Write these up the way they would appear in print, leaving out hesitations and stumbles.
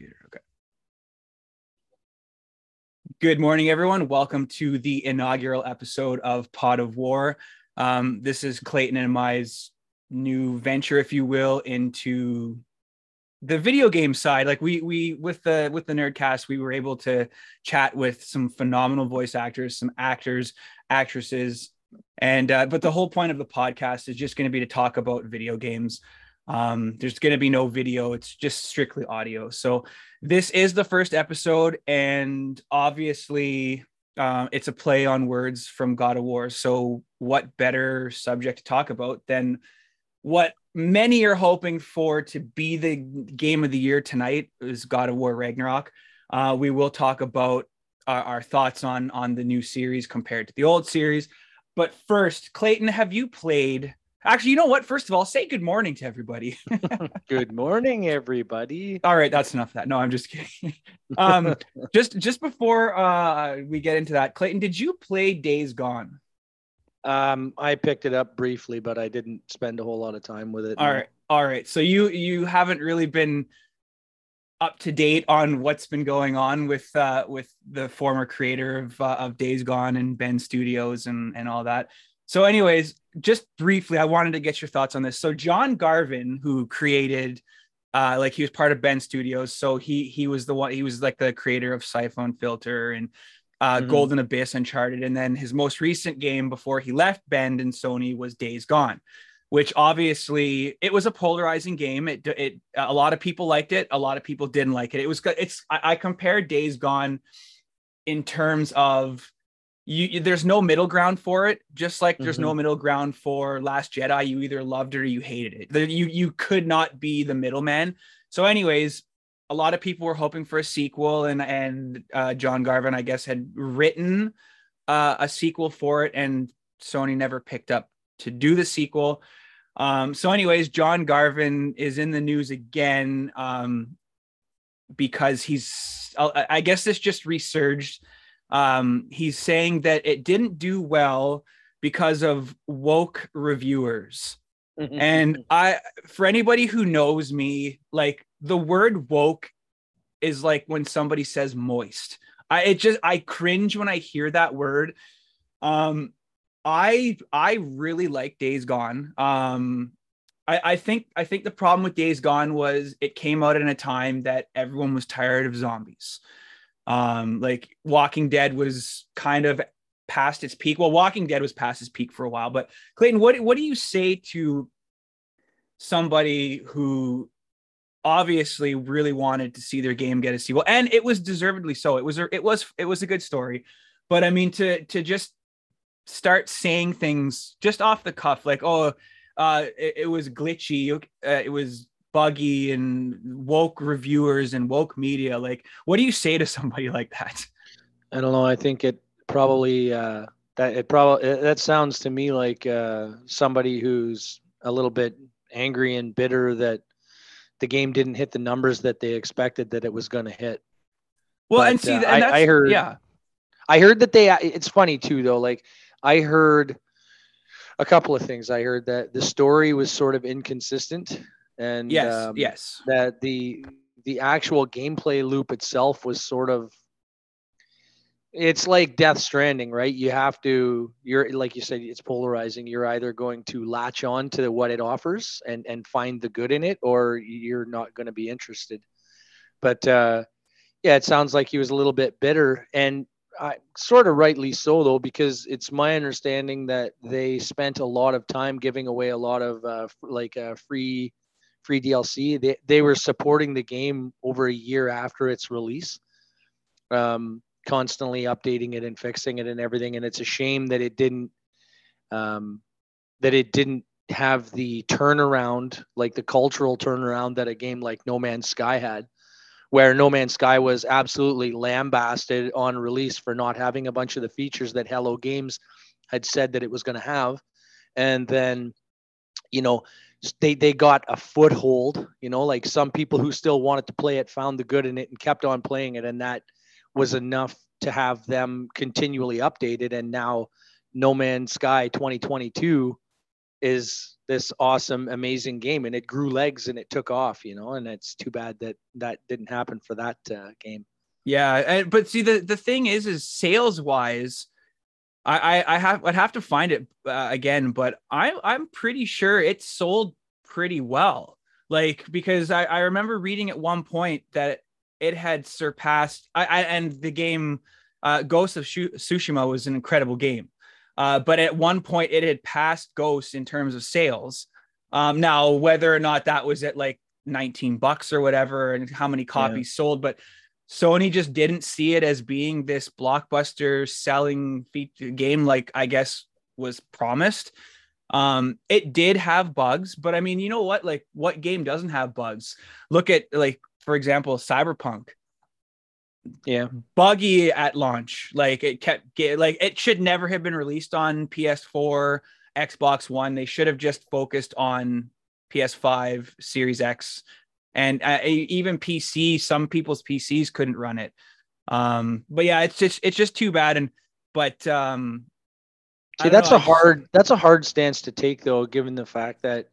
computer. Okay. Good morning, everyone. Welcome to the inaugural episode of Pod of War. This is Clayton and my new venture, if you will, into the video game side. Like we with the Nerdcast, we were able to chat with some phenomenal voice actors, some actors, actresses, and but the whole point of the podcast is just going to be to talk about video games. There's going to be no video; it's just strictly audio. So this is the first episode, and obviously, it's a play on words from God of War. So what better subject to talk about than what many are hoping for to be the game of the year tonight is God of War Ragnarok. We will talk about our thoughts on the new series compared to the old series. But first, Clayton, have you played? Actually, you know what? First of all, say good morning to everybody. Good morning, everybody. All right, that's enough of that. No, I'm just kidding. Just before we get into that, Clayton, did you play Days Gone? I picked it up briefly, but I didn't spend a whole lot of time with it. All right. So you haven't really been up to date on what's been going on with the former creator of Days Gone and Bend Studios and all that. So, anyways, just briefly, I wanted to get your thoughts on this. So, John Garvin, who created, like he was part of Bend Studios, so he was the one. He was like the creator of Siphon Filter and Golden Abyss, Uncharted, and then his most recent game before he left Bend and Sony was Days Gone, which obviously it was a polarizing game. It a lot of people liked it, a lot of people didn't like it. I compared Days Gone in terms of there's no middle ground for it, just like there's no middle ground for Last Jedi. You either loved it or you hated it. You could not be the middleman. So, anyways, a lot of people were hoping for a sequel, and John Garvin, I guess, had written a sequel for it, and Sony never picked up to do the sequel. So, anyways, John Garvin is in the news again because I guess this just resurged. He's saying that it didn't do well because of woke reviewers. And for anybody who knows me, like the word woke is like when somebody says moist. I cringe when I hear that word. I really like Days Gone. I think the problem with Days Gone was it came out in a time that everyone was tired of zombies. Like Walking Dead was kind of past its peak. Well, Walking Dead was past its peak for a while. But Clayton, what do you say to somebody who obviously really wanted to see their game get a sequel, and it was deservedly so? It was a good story, but I mean to just start saying things just off the cuff, like it was glitchy, it was buggy, and woke reviewers and woke media. Like, what do you say to somebody like that? I don't know. I think it probably that sounds to me like somebody who's a little bit angry and bitter that the game didn't hit the numbers that they expected that it was going to hit. Well, But, and see, and I heard, yeah. I heard that it's funny too, though. Like I heard a couple of things. I heard that the story was sort of inconsistent, and Yes. that the actual gameplay loop itself was sort of, it's like Death Stranding, right? You're like you said, it's polarizing. You're either going to latch on to what it offers and find the good in it, or you're not going to be interested. But yeah, it sounds like he was a little bit bitter, and sort of rightly so, though, because it's my understanding that they spent a lot of time giving away a lot of free DLC. They were supporting the game over a year after its release, constantly updating it and fixing it and everything. And it's a shame that it didn't have the turnaround, like the cultural turnaround that a game like No Man's Sky had, where No Man's Sky was absolutely lambasted on release for not having a bunch of the features that Hello Games had said that it was going to have. And then, they got a foothold, like some people who still wanted to play it found the good in it and kept on playing it. And that was enough to have them continually updated. And now No Man's Sky 2022 is this awesome, amazing game, and it grew legs and it took off, and it's too bad that that didn't happen for that game. Yeah, but see, the thing is sales wise, I'd have to find it again, but I'm pretty sure it sold pretty well. Like, because I remember reading at one point that it had surpassed and the game Ghost of Tsushima was an incredible game. But at one point it had passed Ghost in terms of sales. Now, whether or not that was at like $19 or whatever, and how many copies sold, but Sony just didn't see it as being this blockbuster selling game, like I guess was promised. It did have bugs, but I mean, you know what? Like, what game doesn't have bugs? Look at, like, for example, Cyberpunk. Yeah, Buggy at launch. Like, it should never have been released on PS4, Xbox One. They should have just focused on PS5, Series X, and even PC. Some people's PCs couldn't run it. But yeah, it's just too bad. See, that's a hard stance to take, though, given the fact that,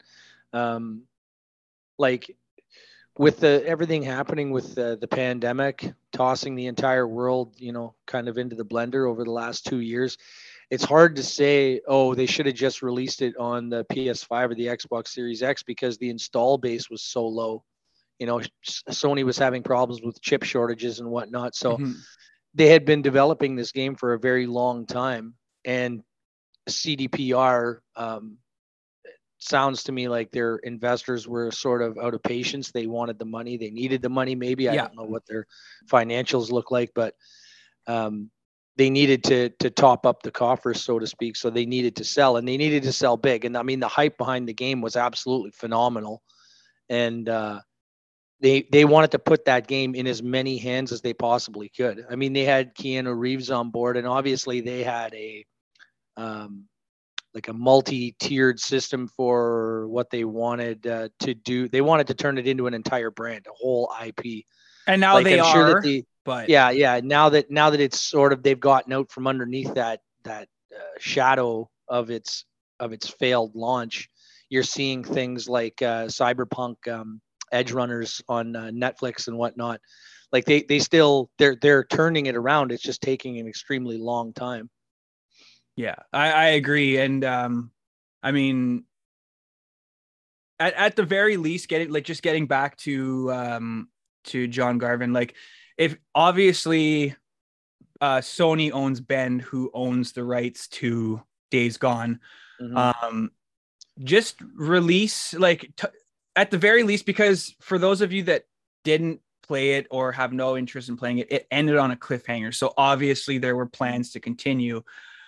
like, with everything happening with the pandemic, tossing the entire world, kind of into the blender over the last 2 years, it's hard to say, oh, they should have just released it on the PS5 or the Xbox Series X, because the install base was so low. Sony was having problems with chip shortages and whatnot. So they had been developing this game for a very long time, and CDPR sounds to me like their investors were sort of out of patience. They wanted the money. They needed the money. Maybe I don't know what their financials look like, but they needed to top up the coffers, so to speak. So they needed to sell, and they needed to sell big. And I mean, the hype behind the game was absolutely phenomenal. And they wanted to put that game in as many hands as they possibly could. I mean, they had Keanu Reeves on board, and obviously they had a like a multi-tiered system for what they wanted to do. They wanted to turn it into an entire brand, a whole IP. And now like, they I'm are, sure that but yeah. Now that it's sort of, they've gotten out from underneath that shadow of its failed launch. You're seeing things like Cyberpunk, Edge Runners on Netflix and whatnot. Like they're turning it around. It's just taking an extremely long time. Yeah, I agree. And I mean, at the very least, getting back to John Garvin, like, if obviously Sony owns Bend, who owns the rights to Days Gone, just release, like, at the very least, because for those of you that didn't play it or have no interest in playing it, it ended on a cliffhanger. So obviously there were plans to continue.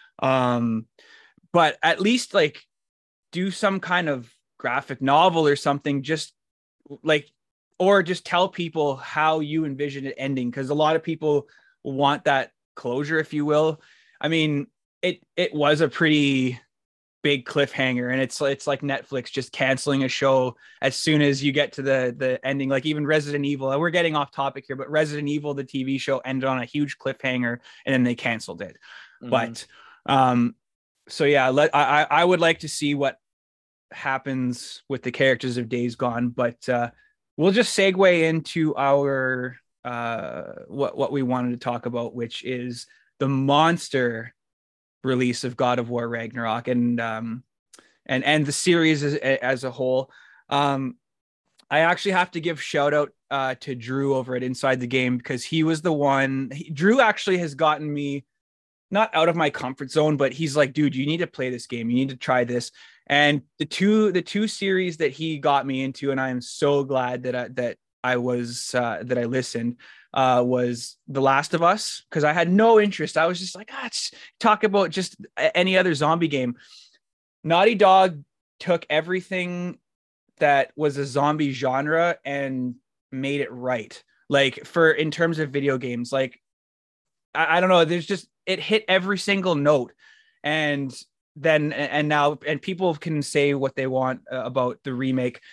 But at least, like, do some kind of graphic novel or something, just like, or just tell people how you envision it ending, because a lot of people want that closure, if you will. I mean, it was a pretty big cliffhanger, and it's like Netflix just canceling a show as soon as you get to the ending. Like, even Resident Evil, and we're getting off topic here, but Resident Evil, the TV show, ended on a huge cliffhanger and then they canceled it. But so yeah, I would like to see what happens with the characters of Days Gone, but we'll just segue into our what we wanted to talk about, which is the monster release of God of War Ragnarok, and the series as a whole. I actually have to give shout out to Drew over at Inside the Game, because he was the one. Drew actually has gotten me not out of my comfort zone, but he's like, dude, you need to play this game. You need to try this. And the two series that he got me into, and I am so glad that I listened, was The Last of Us, because I had no interest. I was just like, talk about just any other zombie game. Naughty Dog took everything that was a zombie genre and made it right. Like, in terms of video games, like, I don't know, there's just, it hit every single note. And now people can say what they want about the remake.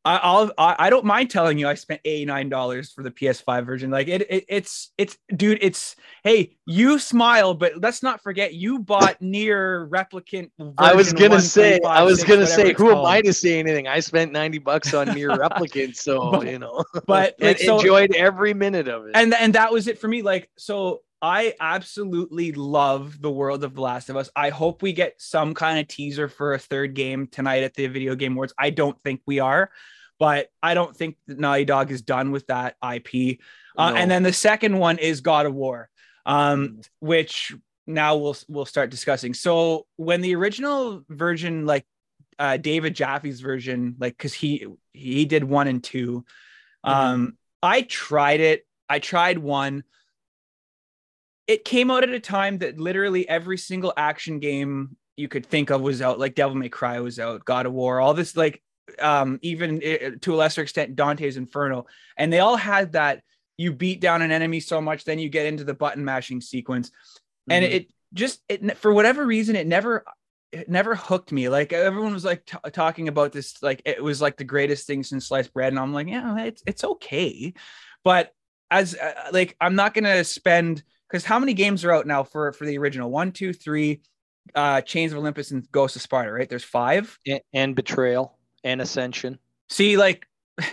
I don't mind telling you I spent $89 for the PS5 version. Like it's dude, it's hey, you smile, but let's not forget you bought Nier Replicant version I was 1.56, gonna whatever say, it's who am I called. to say anything? I spent $90 on Nier Replicant, so but and like so enjoyed every minute of it. and that was it for me. Like, so I absolutely love the world of The Last of Us. I hope we get some kind of teaser for a third game tonight at the Video Game Awards. I don't think we are, but I don't think that Naughty Dog is done with that IP. No. And then the second one is God of War, which now we'll start discussing. So when the original version, like David Jaffe's version, like because he did 1 and 2, I tried it. I tried 1. It came out at a time that literally every single action game you could think of was out. Like Devil May Cry was out, God of War, all this, like even to a lesser extent Dante's Inferno, and they all had that you beat down an enemy so much then you get into the button mashing sequence, and it just for whatever reason it never hooked me. Like everyone was like talking about this, like it was like the greatest thing since sliced bread, and I'm like, yeah, it's okay, but as like I'm not gonna spend, because how many games are out now for the original? 1, 2, 3, Chains of Olympus and Ghost of Sparta, right? There's 5. And Betrayal and Ascension. See, like,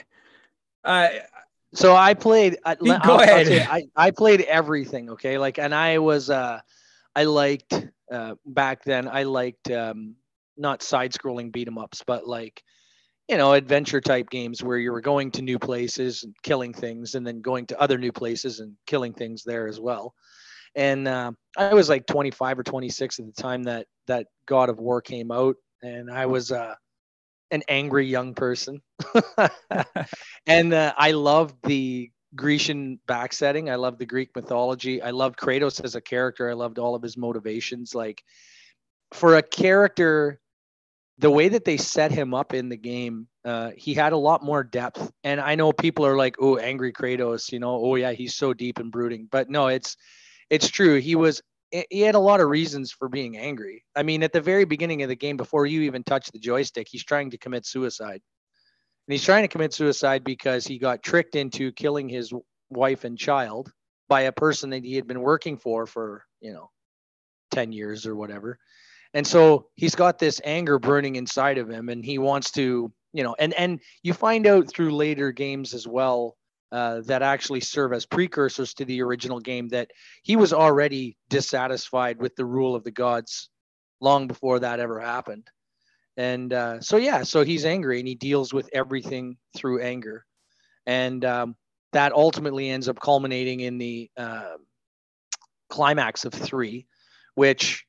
so I played. Go ahead. I played everything. Okay, like, and I was I liked back then. I liked not side-scrolling beat 'em ups, but like, adventure type games where you were going to new places and killing things, and then going to other new places and killing things there as well. And I was like 25 or 26 at the time that God of War came out, and I was an angry young person. And I loved the Grecian backsetting. I loved the Greek mythology. I loved Kratos as a character. I loved all of his motivations. Like, for a character, the way that they set him up in the game, he had a lot more depth. And I know people are like, oh, angry Kratos, oh yeah, he's so deep and brooding. But no, it's true. He had a lot of reasons for being angry. I mean, at the very beginning of the game, before you even touch the joystick, he's trying to commit suicide. And he's trying to commit suicide because he got tricked into killing his wife and child by a person that he had been working for 10 years or whatever. And so he's got this anger burning inside of him, and he wants to, and you find out through later games as well, that actually serve as precursors to the original game, that he was already dissatisfied with the rule of the gods long before that ever happened. And so he's angry, and he deals with everything through anger. And that ultimately ends up culminating in the climax of 3, which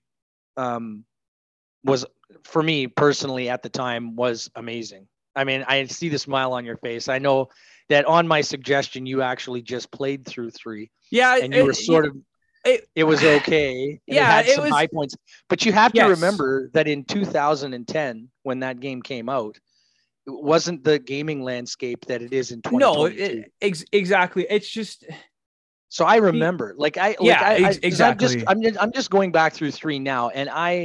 was, for me personally at the time, was amazing. I mean, I see the smile on your face. I know that on my suggestion, you actually just played through 3. Yeah. And you were sort of, it was okay. And yeah, it had some high points. But you have to remember that in 2010, when that game came out, it wasn't the gaming landscape that it is in 2022. No, exactly. It's just. So I remember, exactly. I'm just going back through 3 now, and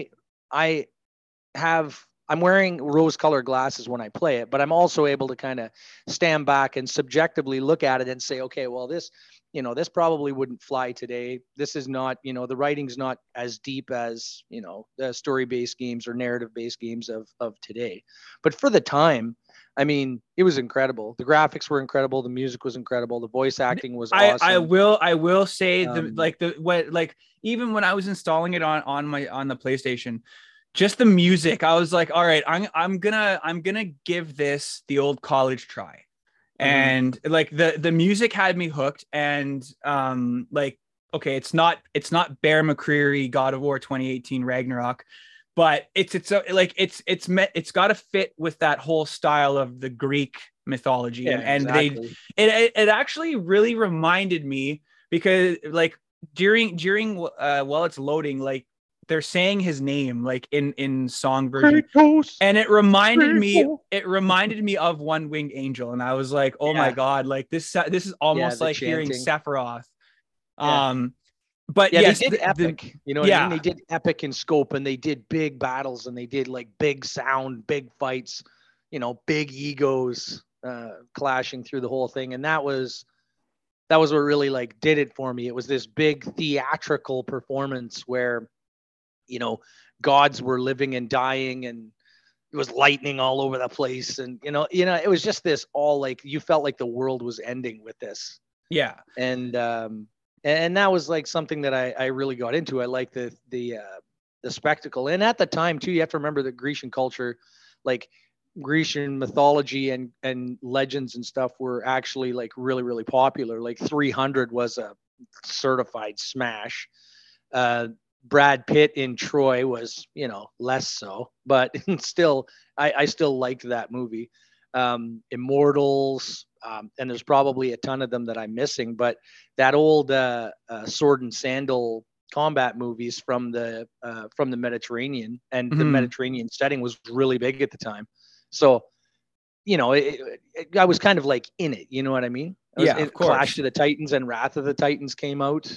I'm wearing rose-colored glasses when I play it, but I'm also able to kind of stand back and subjectively look at it and say, okay, well, this probably wouldn't fly today. This is not, the writing's not as deep as, the story-based games or narrative-based games of today. But for the time, I mean, it was incredible. The graphics were incredible. The music was incredible. The voice acting was awesome. I will say even when I was installing it on the PlayStation, just the music, I was like, all right, I'm gonna give this the old college try. And like the music had me hooked, and like, okay, it's not Bear McCreary God of War 2018 Ragnarok, but it's got to fit with that whole style of the Greek mythology. Yeah, and exactly. it actually really reminded me, because like during while it's loading, like they're saying his name like in song version, Kratos, and it reminded me of One Winged Angel, and I was like, oh my god, like this is almost like hearing Sephiroth. But yes, they did epic. What I mean? They did epic in scope, and they did big battles, and they did like big sound, big fights, big egos. clashing through the whole thing. And that was what really like did it for me. It was this big theatrical performance where, you know, gods were living and dying, and it was lightning all over the place. And, it was just this all like, you felt like the world was ending with this. Yeah. And that was like something that I really got into. I like the spectacle. And at the time too, you have to remember that Grecian culture, like Grecian mythology and legends and stuff were actually like really, really popular. Like 300 was a certified smash. Brad Pitt in Troy was, less so, but still, I still liked that movie. Immortals, and there's probably a ton of them that I'm missing, but that old sword and sandal combat movies from the Mediterranean, and the Mediterranean setting was really big at the time. So, I was kind of like in it, you know what I mean? Of course. Clash of the Titans and Wrath of the Titans came out.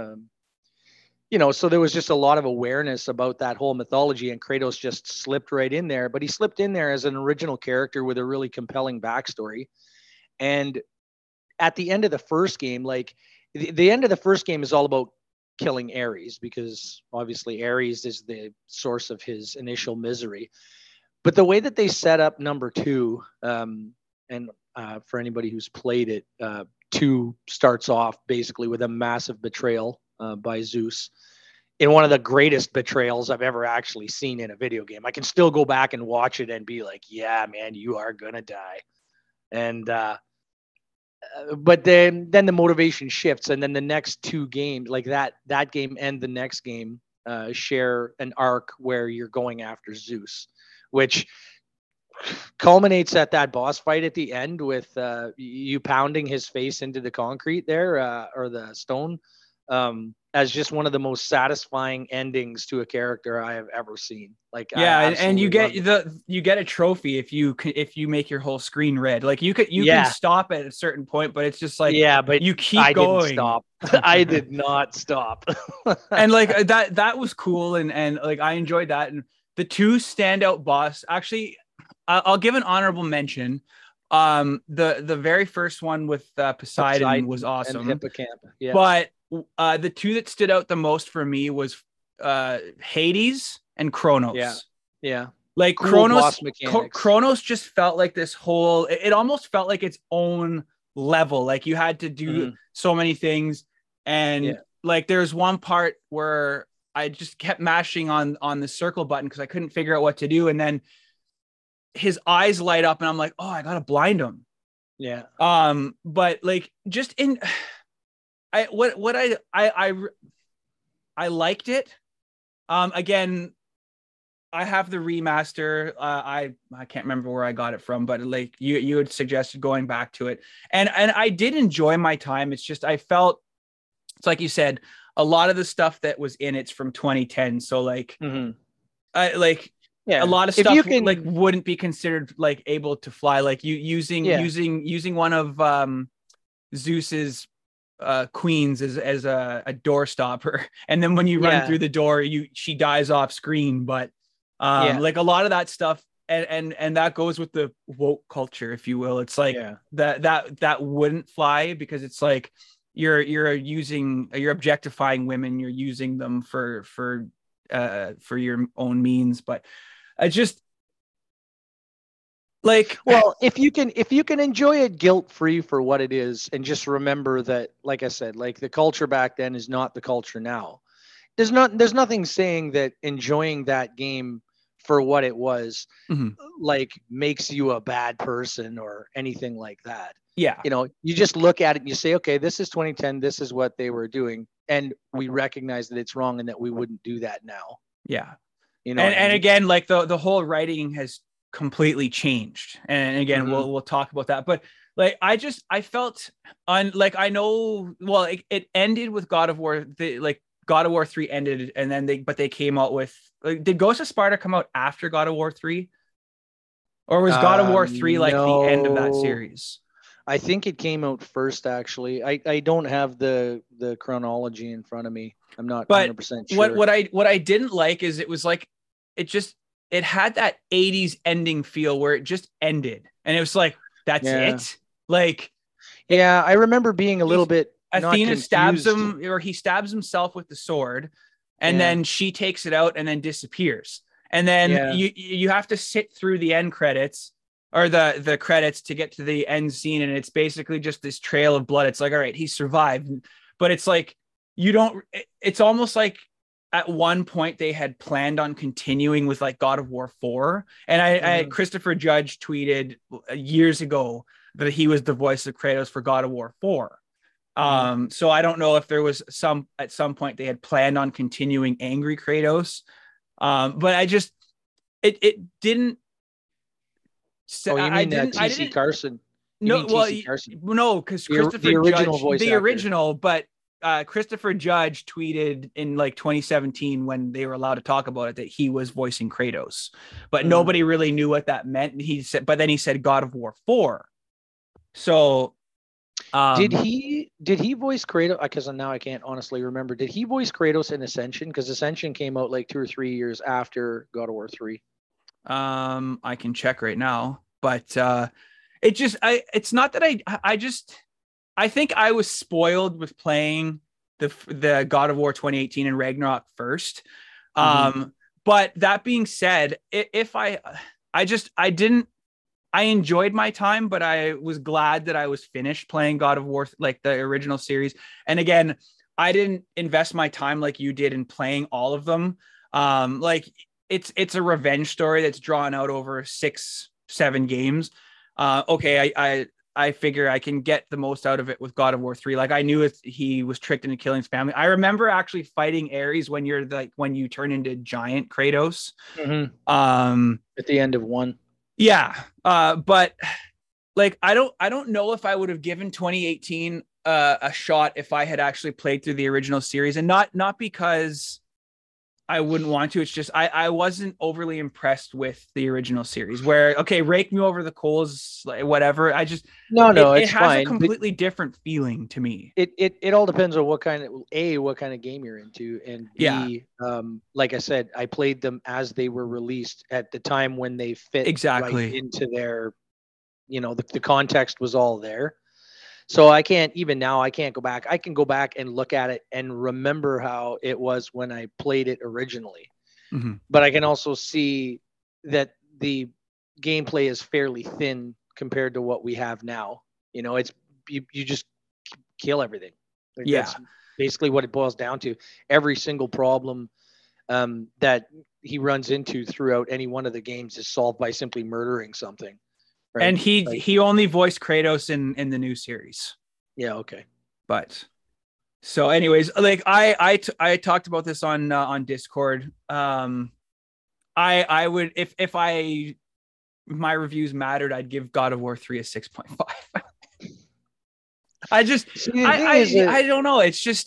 So there was just a lot of awareness about that whole mythology, and Kratos just slipped right in there. But he slipped in there as an original character with a really compelling backstory. And at the end of the first game, like the end of the first game is all about killing Ares, because obviously Ares is the source of his initial misery. But the way that they set up number 2, and for anybody who's played it, 2 starts off basically with a massive betrayal by Zeus, in one of the greatest betrayals I've ever actually seen in a video game. I can still go back and watch it and be like, yeah, man, you are gonna die. And but then the motivation shifts, and then the next 2 games, like that game and the next game, share an arc where you're going after Zeus, which culminates at that boss fight at the end with you pounding his face into the concrete there, or the stone, as just one of the most satisfying endings to a character I have ever seen. Like, and you get a trophy if you make your whole screen red. Like you can stop at a certain point, but it's just like, but you keep going. Didn't stop. I did not stop. And like that was cool, and like I enjoyed that. And the 2 standout boss, actually, I'll give an honorable mention. The very first one with Poseidon was awesome. And Hippocamp. Yeah. But the 2 that stood out the most for me was Hades and Kronos. Yeah. Like cool Kronos just felt like this whole, it almost felt like its own level. Like you had to do so many things. And like there's one part where I just kept mashing on the circle button because I couldn't figure out what to do. And then his eyes light up and I'm like, oh, I got to blind him. Yeah. But like just I liked it. Again, I have the remaster. I can't remember where I got it from, but like you had suggested going back to it, and I did enjoy my time. It's just I felt it's like you said, a lot of the stuff that was in it's from 2010. So like, a lot of stuff like wouldn't be considered like able to fly. Like using one of Zeus's queens as a door stopper, and then when you run through the door, she dies off screen. But like a lot of that stuff, and that goes with the woke culture, if you will. It's like that wouldn't fly because it's like you're objectifying women, you're using them for your own means. But I just like, well, if you can enjoy it guilt-free for what it is, and just remember that, like I said, like the culture back then is not the culture now. There's nothing saying that enjoying that game for what it was like makes you a bad person or anything like that. Yeah. You just look at it and you say, okay, this is 2010. This is what they were doing. And we recognize that it's wrong and that we wouldn't do that now. Yeah. And again, like the whole writing has completely changed. And again, we'll talk about that. But like, I felt I know, well, it ended with God of War. God of War 3 ended, and then they came out with, like, did Ghost of Sparta come out after God of War 3? Or was God of War 3 like the end of that series? I think it came out first, actually. I don't have the chronology in front of me. I'm not 100% sure. What I didn't like is it was like it had that 80s ending feel where it just ended. And it was like, That's Yeah. it. Like, Yeah, I remember being a little bit not Athena stabs confused. him, or he stabs himself with the sword, and Yeah. then she takes it out and then disappears. And then Yeah. you have to sit through the end credits, or the credits, to get to the end scene, and it's basically just this trail of blood. It's like, all right, he survived, but it's like you don't. It's almost like at one point they had planned on continuing with like God of War 4, and Christopher Judge tweeted years ago that he was the voice of Kratos for God of War 4. So I don't know if there was at some point they had planned on continuing Angry Kratos. But I just, it didn't. Oh, you mean I TC didn't. Carson? You No, mean well, TC Carson? no, because The Christopher original Judge, voice the actor. original, but Christopher Judge tweeted in like 2017 when they were allowed to talk about it that he was voicing Kratos, but nobody really knew what that meant. And he said, but then he said God of War 4. So did he voice Kratos? Because now I can't honestly remember. Did he voice Kratos in Ascension? Because Ascension came out like 2 or 3 years after God of War 3. I can check right now, but it's not that I think I was spoiled with playing the God of War 2018 and Ragnarok first. But that being said, if I enjoyed my time, but I was glad that I was finished playing God of War, like the original series. And again, I didn't invest my time like you did in playing all of them. Like it's a revenge story that's drawn out over 6-7 games. Okay, I figure I can get the most out of it with God of War 3. Like I knew he was tricked into killing his family. I remember actually fighting Ares when you turn into giant Kratos. At the end of 1. Yeah. But like I don't know if I would have given 2018 a shot if I had actually played through the original series, and not because I wouldn't want to. It's just I wasn't overly impressed with the original series. Where okay, rake me over the coals, like, whatever. I just it has fine, a completely different feeling to me. It all depends on what kind of game you're into, and B, like I said, I played them as they were released at the time when they fit Exactly right into their, the context was all there. So I can't go back. I can go back and look at it and remember how it was when I played it originally. But I can also see that the gameplay is fairly thin compared to what we have now. It's you just kill everything. That's basically what it boils down to. Every single problem that he runs into throughout any one of the games is solved by simply murdering something. Right? And he only voiced Kratos in the new series. Yeah. Okay. But so, anyways, like I talked about this on Discord. I would if my reviews mattered, I'd give God of War 3 a 6.5. I just I don't know. It's just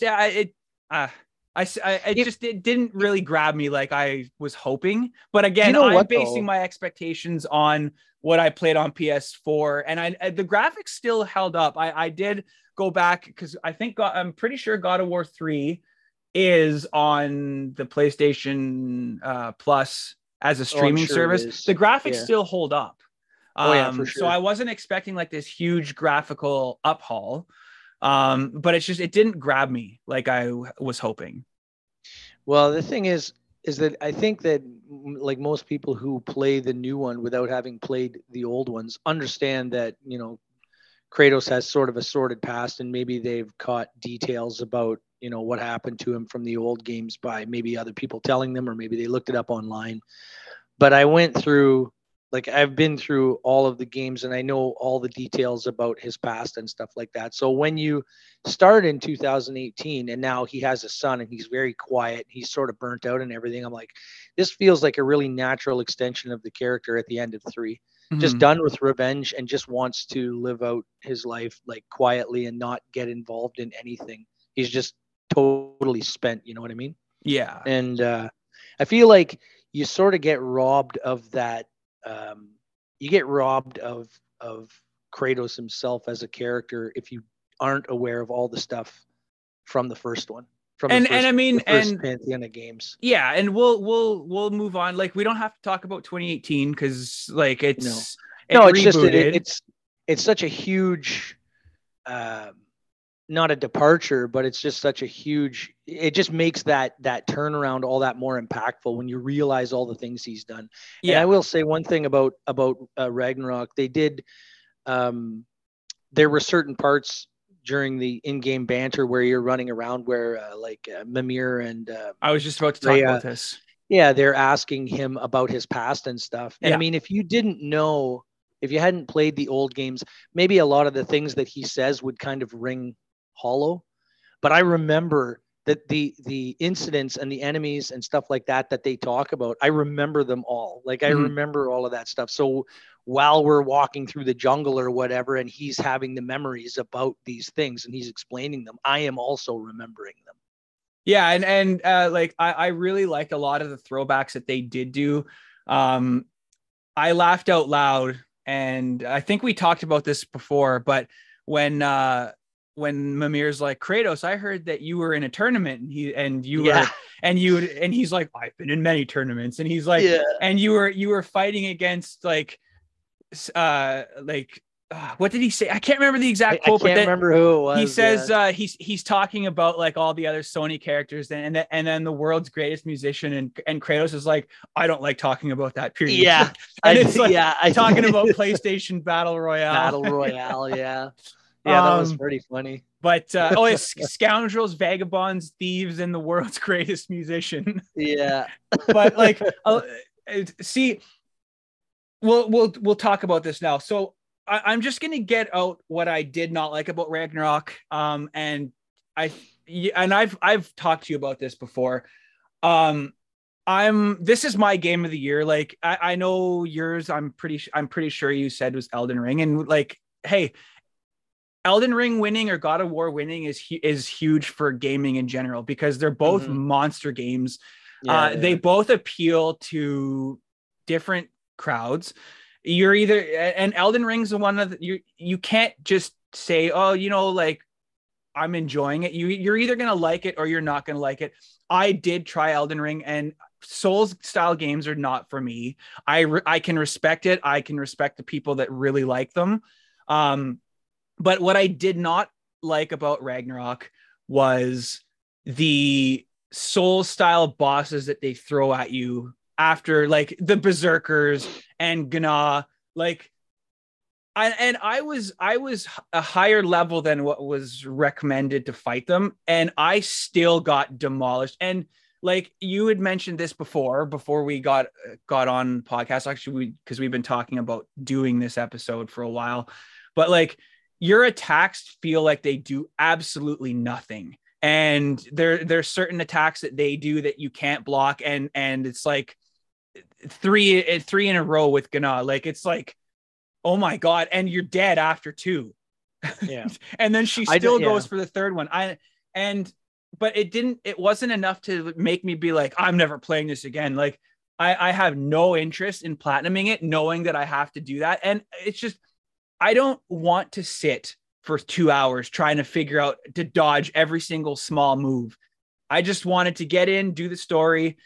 it didn't really grab me like I was hoping. But again, I'm basing my expectations on what I played on PS4, and the graphics still held up. I did go back because I'm pretty sure God of War 3 is on the PlayStation Plus as a streaming service. The graphics still hold up. For sure. So I wasn't expecting like this huge graphical uphaul. But it didn't grab me like I was hoping. Well, the thing is that I think that like most people who play the new one without having played the old ones understand that, Kratos has sort of a sordid past, and maybe they've caught details about, what happened to him from the old games by maybe other people telling them, or maybe they looked it up online. But I've been through all of the games, and I know all the details about his past and stuff like that. So when you start in 2018 and now he has a son and he's very quiet, he's sort of burnt out and everything, I'm like, this feels like a really natural extension of the character at the end of 3. Just done with revenge and just wants to live out his life like quietly and not get involved in anything. He's just totally spent. You know what I mean? Yeah. And I feel like you sort of get robbed of that. You get robbed of Kratos himself as a character if you aren't aware of all the stuff from the first one. Pantheon of games. Yeah, and we'll move on. Like we don't have to talk about 2018 because like it's rebooted. it's such a huge, not a departure, but it's just such a huge, it just makes that turnaround all that more impactful when you realize all the things he's done. And I Yeah. will say one thing about Ragnarok. They did, there were certain parts during the in-game banter where you're running around where Mimir and I was just about to talk about Rhea, this. yeah, they're asking him about his past and stuff. And I Yeah. mean, if you didn't know, if you hadn't played the old games, maybe a lot of the things that he says would kind of ring hollow. But I remember that the incidents and the enemies and stuff like that they talk about, I remember them all. Like I Mhm. remember all of that stuff. So while we're walking through the jungle or whatever, and he's having the memories about these things and he's explaining them, I am also remembering them. Yeah, and like I really liked a lot of the throwbacks that they did do. Um, I laughed out loud, and I think we talked about this before, but when when Mimir's like, Kratos, I heard that you were in a tournament, and you Yeah. were and he's like, I've been in many tournaments, and he's like, Yeah. and you were fighting against like what did he say? I can't remember the exact I quote, but can't then remember who it he was. says Yeah. he's talking about like all the other Sony characters, and then the world's greatest musician, and Kratos is like, I don't like talking about that period. Yeah. And it's like I talking about PlayStation Battle Royale. Battle Royale. Yeah. Yeah. That was um pretty funny. but oh, it's scoundrels, vagabonds, thieves, and the world's greatest musician. Yeah. But like see, we'll talk about this now. So I'm just gonna get out what I did not like about Ragnarok. And I and I've talked to you about this before. Um, this is my game of the year. Like I know yours. I'm pretty sure you said was Elden Ring, and like, hey, Elden Ring winning or God of War winning is huge for gaming in general because they're both monster games. Yeah. They both appeal to different crowds. You're either, and Elden Ring's the one that you can't just say, oh, like I'm enjoying it. You're either gonna like it or you're not gonna like it. I did try Elden Ring, and Souls style games are not for me. I can respect it. I can respect the people that really like them. But what I did not like about Ragnarok was the soul style bosses that they throw at you after, like the berserkers and Gna. Like I was a higher level than what was recommended to fight them, and I still got demolished. And like you had mentioned this before we got on podcast, actually, because we've been talking about doing this episode for a while, but like your attacks feel like they do absolutely nothing, and there's certain attacks that they do that you can't block, and it's like three in a row with Gna. Like it's like, oh my God. And you're dead after two. Yeah. And then she still goes for the third one. But it wasn't enough to make me be like, I'm never playing this again. Like I have no interest in platinuming it, knowing that I have to do that. And it's just, I don't want to sit for 2 hours trying to figure out to dodge every single small move. I just wanted to get in, do the story.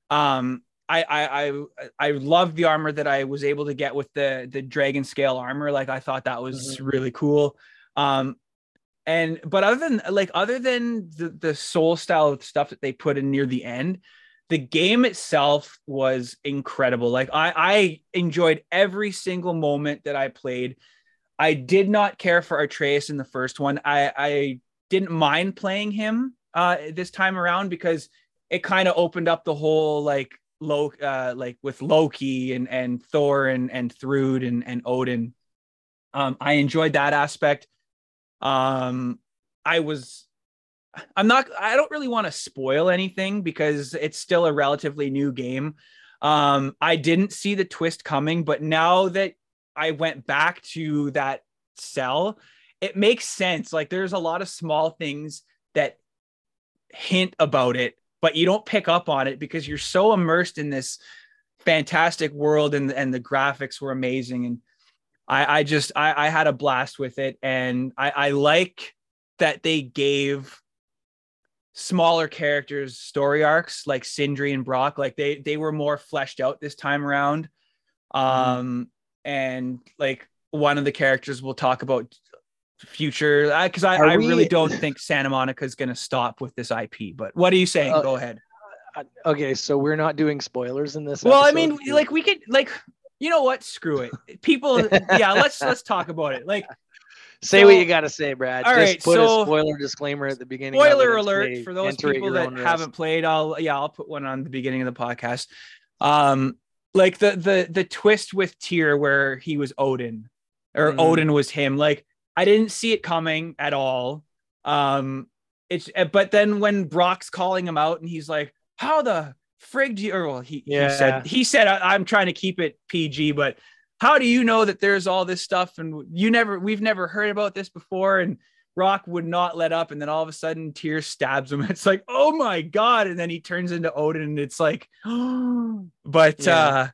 I love the armor that I was able to get with the dragon scale armor. Like I thought that was really cool. But other than the soul style stuff that they put in near the end, the game itself was incredible. Like I enjoyed every single moment that I played. I did not care for Atreus in the first one. I didn't mind playing him this time around because it kind of opened up the whole like with Loki and Thor and Thrud and Odin. I enjoyed that aspect. I don't really want to spoil anything because it's still a relatively new game. I didn't see the twist coming, but now that I went back to that cell, it makes sense. Like there's a lot of small things that hint about it, but you don't pick up on it because you're so immersed in this fantastic world, and the graphics were amazing. And I had a blast with it. And I like that they gave smaller characters story arcs like Sindri and Brock. Like they were more fleshed out this time around. And like one of the characters will talk about future, because I we really don't think Santa Monica is going to stop with this IP. But what are you saying? Go ahead. Okay, so we're not doing spoilers in this Well, episode? I mean, like we could, like, you know what? Screw it. People, yeah, let's talk about it. Like, say what you got to say, Brad. All right, put so a spoiler disclaimer at the beginning. Spoiler alert for those people that haven't played. I'll put one on the beginning of the podcast. Like the twist with Tyr where he was Odin, or Odin was him. Like, I didn't see it coming at all. But then when Brock's calling him out and he's like, how the frig do you, or well, he said, I'm trying to keep it PG, but how do you know that there's all this stuff and we've never heard about this before? And Brock would not let up. And then all of a sudden Tyr stabs him. It's like, oh my God. And then he turns into Odin and it's like, but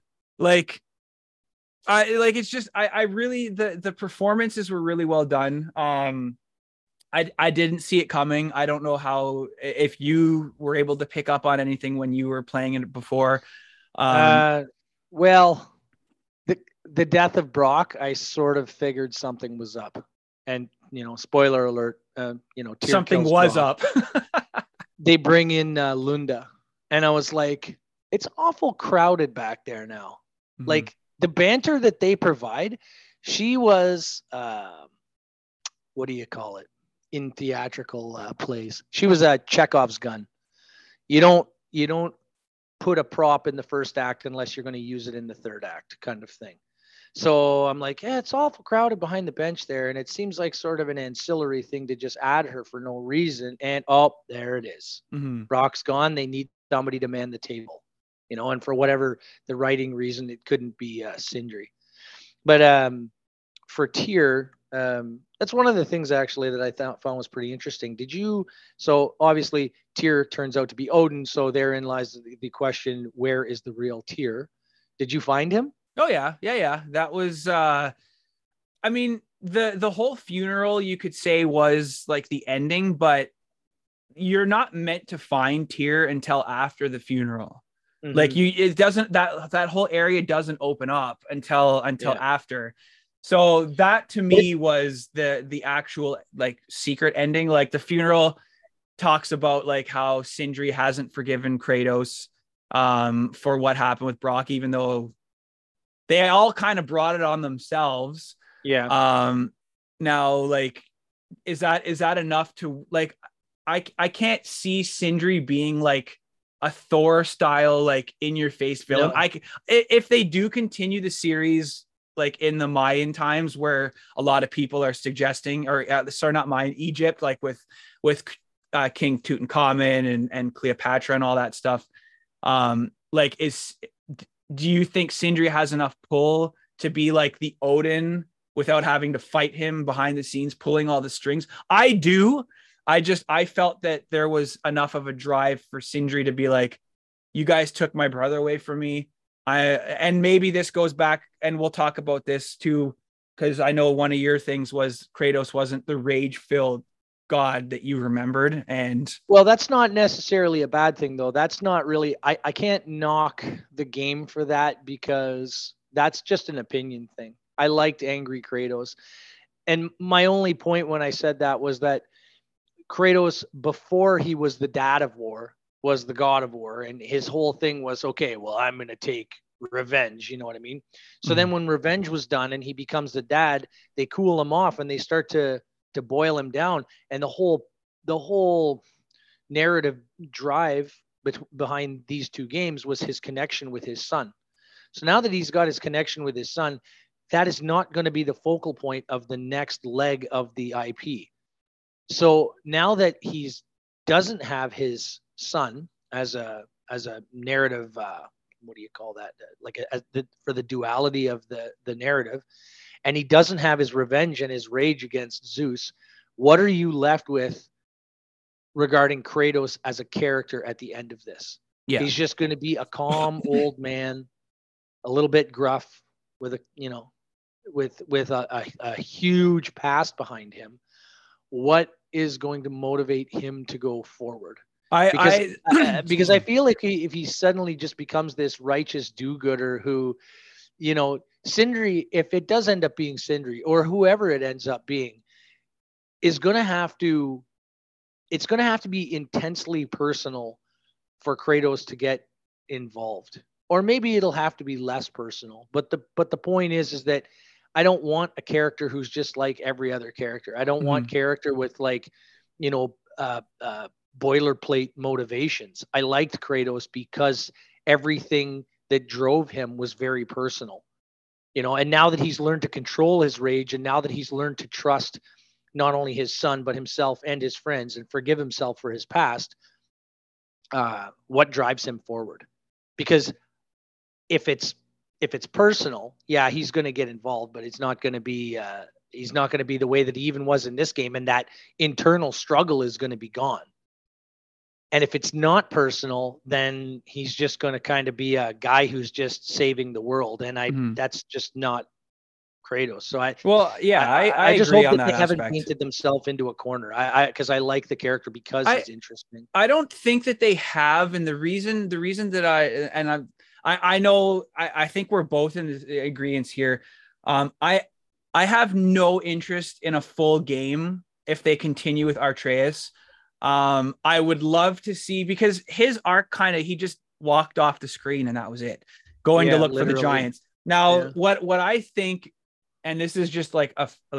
it's just, I really, the performances were really well done. I didn't see it coming. I don't know if you were able to pick up on anything when you were playing it before. Well, the death of Brock, I sort of figured something was up, and spoiler alert, Tyr something was Brock. Up. They bring in Lunda, and I was like, it's awful crowded back there now. Mm-hmm. Like the banter that they provide, she was, what do you call it? In theatrical plays, she was a Chekhov's gun. You don't put a prop in the first act unless you're going to use it in the third act, kind of thing. So I'm like, it's awful crowded behind the bench there, and it seems like sort of an ancillary thing to just add her for no reason. And there it is. Mm-hmm. Brock's gone. They need somebody to man the table, and for whatever the writing reason, it couldn't be Sindri. But for Tyr, that's one of the things actually that I found was pretty interesting. So obviously Tyr turns out to be Odin. So therein lies the question, where is the real Tyr? Did you find him? Oh yeah. That was, I mean, the whole funeral you could say was like the ending, but you're not meant to find Tyr until after the funeral. Mm-hmm. Like it doesn't, that whole area doesn't open up until after. So that to me was the actual like secret ending. Like the funeral talks about like how Sindri hasn't forgiven Kratos for what happened with Brock, even though they all kind of brought it on themselves. Yeah. Now, like, is that enough to like? I can't see Sindri being like a Thor style like in your face villain. No. If they do continue the series like in the Mayan times where a lot of people are suggesting, or not Mayan, Egypt, like with King Tutankhamun and Cleopatra and all that stuff. Do you think Sindri has enough pull to be like the Odin without having to fight him behind the scenes, pulling all the strings? I do. I felt that there was enough of a drive for Sindri to be like, you guys took my brother away from me. And maybe this goes back, and we'll talk about this too, because I know one of your things was Kratos wasn't the rage-filled god that you remembered. And well, that's not necessarily a bad thing though. That's not really, I can't knock the game for that, because that's just an opinion thing. I liked angry Kratos. And my only point when I said that was that Kratos, before he was the dad of war, was the god of war, and his whole thing was, okay, well, I'm going to take revenge. You know what I mean? So then when revenge was done and he becomes the dad, they cool him off and they start to boil him down. And the whole narrative drive behind these two games was his connection with his son. So now that he's got his connection with his son, that is not going to be the focal point of the next leg of the IP. So now that he's doesn't have his son as a narrative, what do you call that? For the duality of the narrative, and he doesn't have his revenge and his rage against Zeus. What are you left with regarding Kratos as a character at the end of this? Yeah. He's just going to be a calm old man, a little bit gruff, with a huge past behind him. What is going to motivate him to go forward? Because I feel like if he suddenly just becomes this righteous do-gooder who, Sindri, if it does end up being Sindri or whoever it ends up being, is going to have to, it's going to have to be intensely personal for Kratos to get involved. Or maybe it'll have to be less personal. But the point is that I don't want a character who's just like every other character. I don't want character with like, boilerplate motivations. I liked Kratos because everything that drove him was very personal. And now that he's learned to control his rage, and now that he's learned to trust not only his son but himself and his friends and forgive himself for his past, what drives him forward? Because if it's personal, yeah, he's going to get involved, but it's not going to be he's not going to be the way that he even was in this game, and that internal struggle is going to be gone. And if it's not personal, then he's just going to kind of be a guy who's just saving the world, and that's just not Kratos. So I just agree hope on that that they haven't aspect. painted themselves into a corner. Because I like the character because he's interesting. I don't think that they have, and the reason that I know I think we're both in agreement here. I have no interest in a full game if they continue with Atreus. I would love to see, because his arc he just walked off the screen and that was it. Going to look literally for the giants. Now, what I think, and this is just like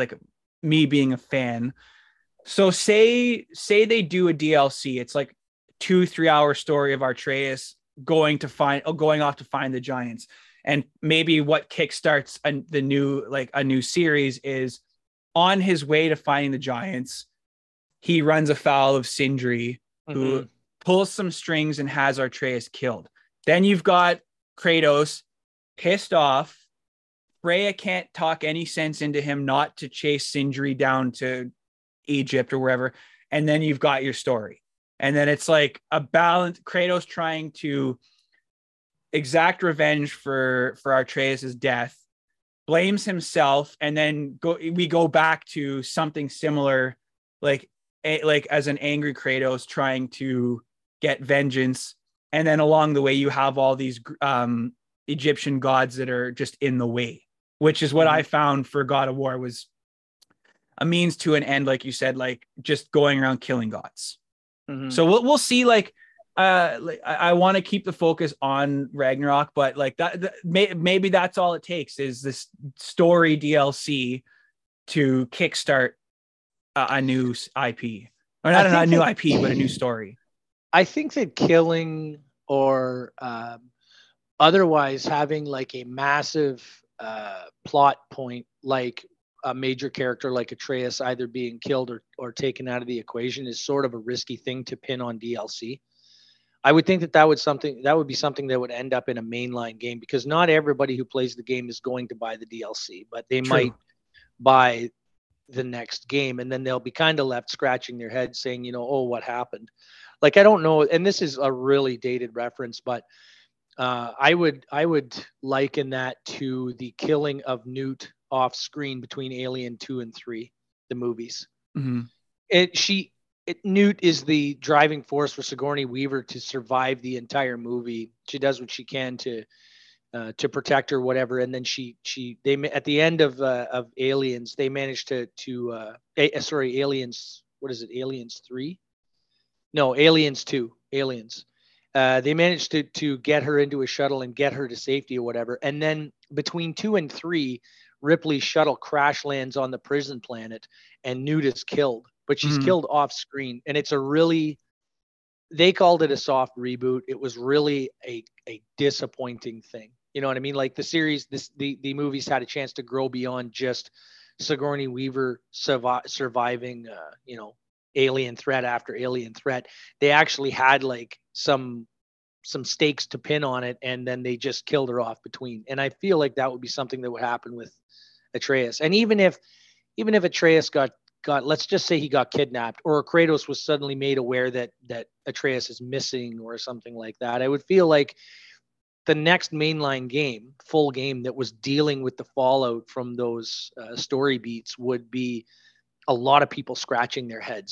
me being a fan. So say they do a DLC. It's like 2-3 hour story of Atreus going off to find the giants. And maybe what kickstarts a new series is, on his way to finding the giants, he runs afoul of Sindri, who pulls some strings and has Atreus killed. Then you've got Kratos pissed off. Freya can't talk any sense into him not to chase Sindri down to Egypt or wherever. And then you've got your story. And then it's like a balance. Kratos trying to exact revenge for Atreus' death, blames himself, and then we go back to something similar, like as an angry Kratos trying to get vengeance. And then along the way, you have all these Egyptian gods that are just in the way, which is what I found for God of War was a means to an end, like you said, like just going around killing gods. So we'll see. I want to keep the focus on Ragnarok, but like maybe that's all it takes is this story DLC to kickstart a new IP, or not a new IP, but a new story. I think that killing or otherwise having like a massive plot point, like a major character like Atreus either being killed or taken out of the equation, is sort of a risky thing to pin on DLC. I would think that would be something that would end up in a mainline game, because not everybody who plays the game is going to buy the DLC, but they might buy the next game, and then they'll be kind of left scratching their head saying, oh, what happened? Like, I don't know. And this is a really dated reference, but I would liken that to the killing of Newt off screen between Alien 2 and 3, the movies. Newt is the driving force for Sigourney Weaver to survive the entire movie. She does what she can to protect her, whatever. And then they at the end of Aliens, they managed Aliens. What is it? Aliens 3? No, Aliens 2. Aliens. They managed to get her into a shuttle and get her to safety or whatever. And then between 2 and 3, Ripley's shuttle crash lands on the prison planet and Newt is killed, but she's killed off screen. And it's they called it a soft reboot. It was really a disappointing thing. You know what I mean? Like the series, the movies had a chance to grow beyond just Sigourney Weaver surviving, alien threat after alien threat. They actually had like some stakes to pin on it, and then they just killed her off between. And I feel like that would be something that would happen with Atreus. And even if Atreus got let's just say he got kidnapped, or Kratos was suddenly made aware that Atreus is missing or something like that, I would feel like the next mainline game, full game, that was dealing with the fallout from those story beats would be a lot of people scratching their heads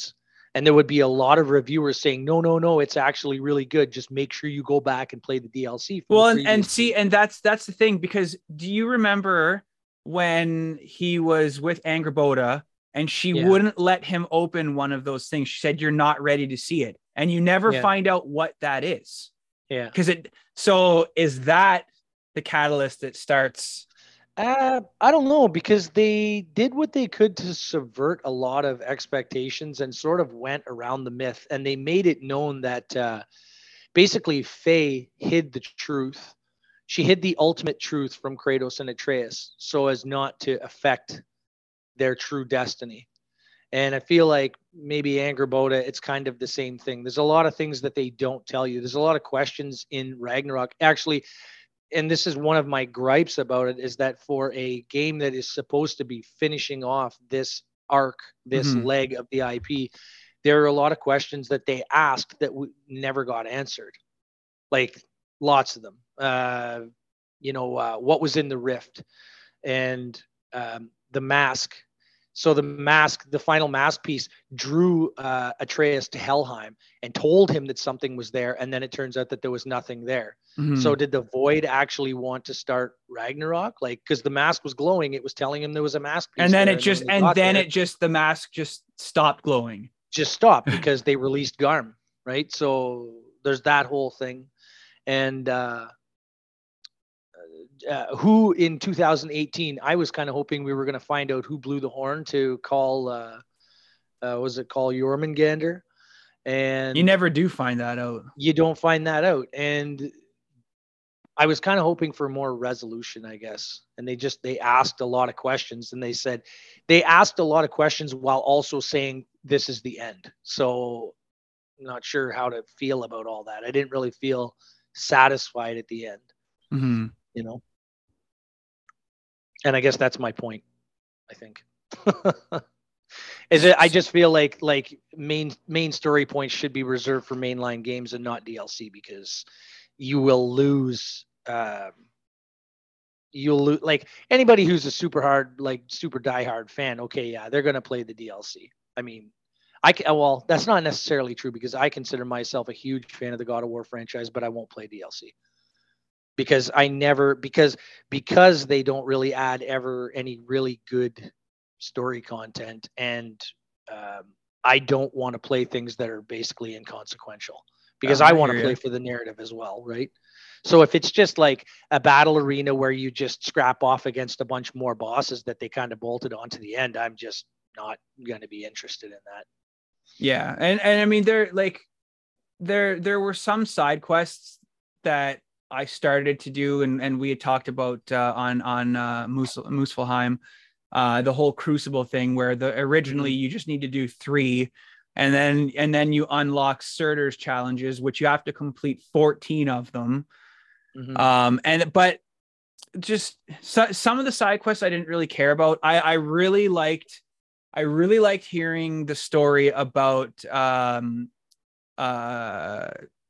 And there would be a lot of reviewers saying, no, no, no, it's actually really good. Just make sure you go back and play the DLC from Well, the and, previous and see, game. and that's the thing, because do you remember when he was with Angrboda and she Yeah. wouldn't let him open one of those things? She said, "You're not ready to see it," and you never Yeah. find out what that is. Yeah. Because it. So is that the catalyst that starts? I don't know, because they did what they could to subvert a lot of expectations and sort of went around the myth, and they made it known that basically Faye hid the truth. She hid the ultimate truth from Kratos and Atreus so as not to affect their true destiny. And I feel like maybe Angrboda, it's kind of the same thing. There's a lot of things that they don't tell you. There's a lot of questions in Ragnarok. Actually, and this is one of my gripes about it, is that for a game that is supposed to be finishing off this arc, this Mhm. leg of the IP, there are a lot of questions that they asked that never got answered. Like lots of them. What was in the rift, and the mask. So the mask, the final mask piece, drew Atreus to Helheim and told him that something was there, and then it turns out that there was nothing there. So Mhm. did the Void actually want to start Ragnarok? Like, because the mask was glowing, it was telling him there was a mask And piece then there, it and then just, when they got there, the mask just stopped glowing. just stopped because they released Garm, right? So there's that whole thing, and who in 2018, I was kind of hoping we were going to find out who blew the horn to call, was it called Jormungandr? You And never do find that out. you don't find that out. And I was kind of hoping for more resolution, I guess. And they asked a lot of questions, and they asked a lot of questions while also saying this is the end. So I'm not sure how to feel about all that. I didn't really feel satisfied at the end, Mhm. you know? And I guess that's my point, I think. Is it? I just feel like main story points should be reserved for mainline games and not DLC, because you will lose. You'll lose, like anybody who's a super diehard fan. Okay, yeah, they're gonna play the DLC. I mean, well, that's not necessarily true, because I consider myself a huge fan of the God of War franchise, but I won't play DLC because I never because they don't really add ever any really good story content, and I don't want to play things that are basically inconsequential, Oh, because I I want hear to you. play for the narrative as well, right? So if it's just like a battle arena where you just scrap off against a bunch more bosses that they kind of bolted onto the end, I'm just not going to be interested in that. Yeah, and I mean, there were some side quests that I started to do, and we had talked about on Muspelheim, the whole Crucible thing, where the originally Mm-hmm. you just need to do 3, and then you unlock Surtur's challenges, which you have to complete 14 of them. Mm-hmm. And but just some of the side quests I didn't really care about. I really liked hearing the story about uh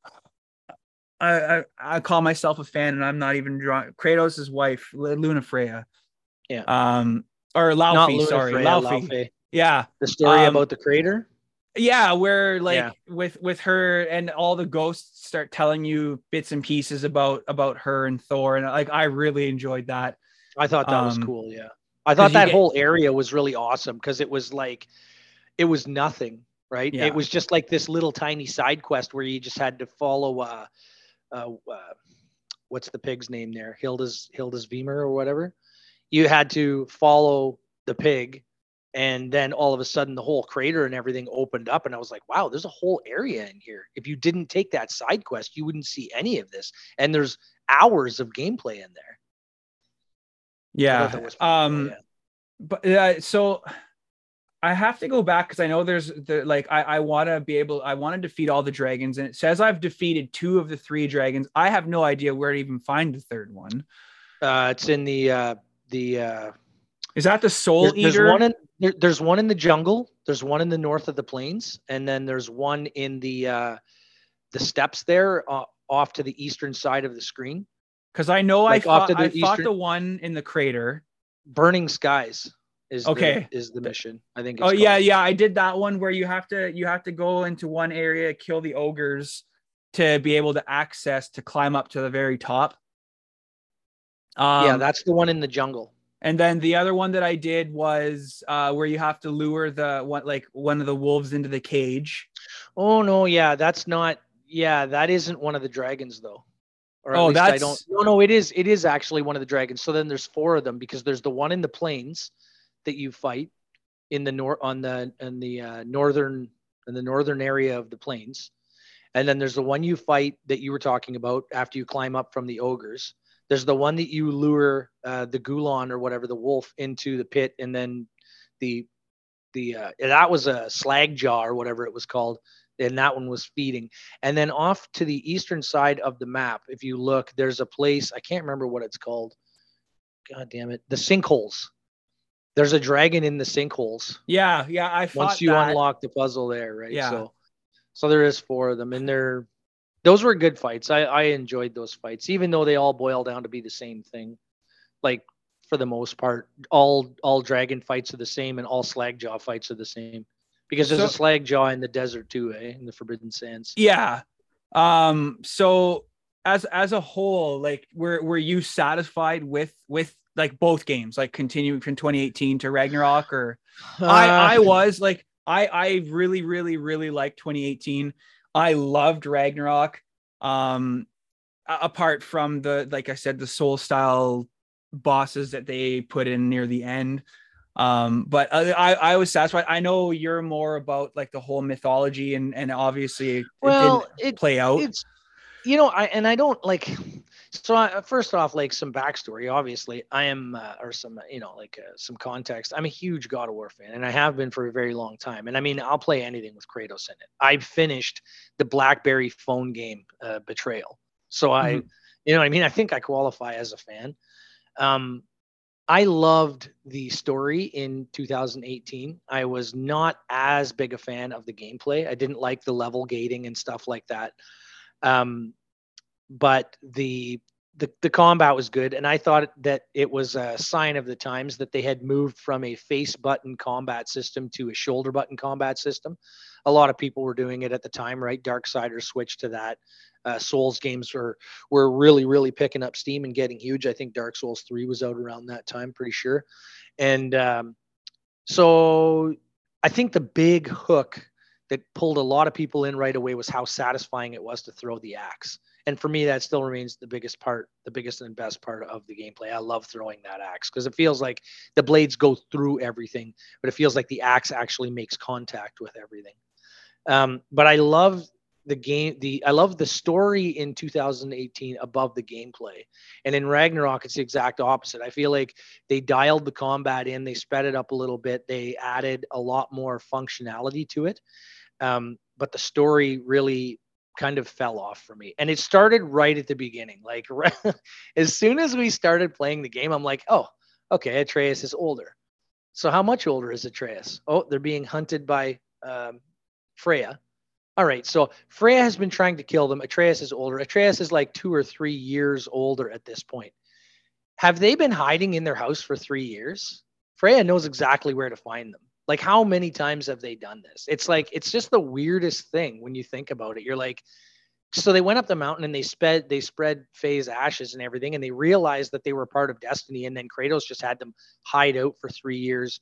I call myself a fan, and I'm not even drawing Kratos' wife, Luna Freya. Yeah. Um or Not Laufey, Luna sorry, Freya, Laufey. Laufey. Yeah. The story Um about the crater. yeah, where Yeah. like with her, and all the ghosts start telling you bits and pieces about her and Thor, and like I really enjoyed that. I thought that was Um cool. Yeah. I because thought you that get whole area was really awesome, because it was like, it was nothing, right? It yeah. was just like this little tiny side quest where you just had to follow, uh, uh what's the pig's name there? Hilda's Vemer or whatever. You had to follow the pig, and then all of a sudden the whole crater and everything opened up, and I was like, wow, there's a whole area in here. If you didn't take that side quest, you wouldn't see any of this. And there's hours of gameplay in there. I thought that Yeah. was pretty cool. Yeah. But so I have to go back, because I know there's the like I want to be able, I want to defeat all the dragons, and it says I've defeated 2 of the 3 dragons. I have no idea where to even find the third one. It's in the Is that the Soul there's one Eater? in there's one in the jungle, there's one in the north of the plains, and then there's one in the steppes there, off to the eastern side of the screen, Because I know I like off fought to I the fought eastern. the one in the crater. Burning Skies Okay. is the mission. I think Oh it's yeah, called. yeah. I did that one where you have to go into one area, kill the ogres to be able to access to climb up to the very top. Yeah, Um, that's the one in the jungle. and then the other one that I did was where you have to lure one of the wolves into the cage. Oh no, yeah, that's not. Yeah, that isn't one of the dragons though, or at Oh, least I don't. that's No, no, it is. It is actually one of the dragons. So then there's four of them because there's the one in the plains that you fight in the northern in the northern area of the plains, and then there's the one you fight that you were talking about after you climb up from the ogres. There's the one that you lure the Gulon or whatever the wolf into the pit, and then the that was a slag jaw or whatever it was called, and that one was feeding. And then off to the eastern side of the map, if you look, there's a place, I can't remember what it's called. God damn it, the sinkholes. There's a dragon in the sinkholes yeah, yeah. I once fought you that. unlock the puzzle there, right? Yeah. So there is four of them, and those were good fights. I enjoyed those fights, even though they all boil down to be the same thing. Like for the most part, all dragon fights are the same, and all slag jaw fights are the same. Because there's a So slag jaw in the desert too, in the Forbidden Sands. yeah. So as a whole, like were you satisfied with like both games, like continuing from 2018 to Ragnarok, or I was like I really really really liked 2018. I loved Ragnarok. Apart from the, like I said, the soul style bosses that they put in near the end. But I was satisfied. I know you're more about like the whole mythology, and obviously it didn't Well, play out. it's I don't like. So first off, like some backstory. Obviously, I am or some some context. I'm a huge God of War fan, and I have been for a very long time. And I mean, I'll play anything with Kratos in it. I finished the BlackBerry phone game Betrayal, so Mhm. you know what I mean. I think I qualify as a fan. Um, I loved the story in 2018. I was not as big a fan of the gameplay. I didn't like the level gating and stuff like that. Um, but the combat was good, and I thought that it was a sign of the times that they had moved from a face button combat system to a shoulder button combat system. A lot of people were doing it at the time, right? Darksiders switched to that. Souls games were really picking up steam and getting huge. I think Dark Souls 3 was out around that time, pretty sure. And so I think the big hook that pulled a lot of people in right away was how satisfying it was to throw the axe. And for me, that still remains the biggest and best part of the gameplay. I love throwing that axe because it feels like the blades go through everything, but it feels like the axe actually makes contact with everything. But I love I love the story in 2018 above the gameplay. And in Ragnarok, it's the exact opposite. I feel like they dialed the combat in, they sped it up a little bit, they added a lot more functionality to it. But the story really kind of fell off for me. And it started right at the beginning. Like as soon as we started playing the game, I'm like, oh, okay, Atreus is older. So how much older is Atreus? Oh, they're being hunted by Freya. All right, so Freya has been trying to kill them. Atreus is older. Atreus is like 2 or 3 years older at this point. Have they been hiding in their house for 3 years? Freya knows exactly where to find them. Like, how many times have they done this? It's like, it's just the weirdest thing when you think about it. You're like, so they went up the mountain and they spread Faye's ashes and everything, and they realized that they were part of Destiny. And then Kratos just had them hide out for 3 years,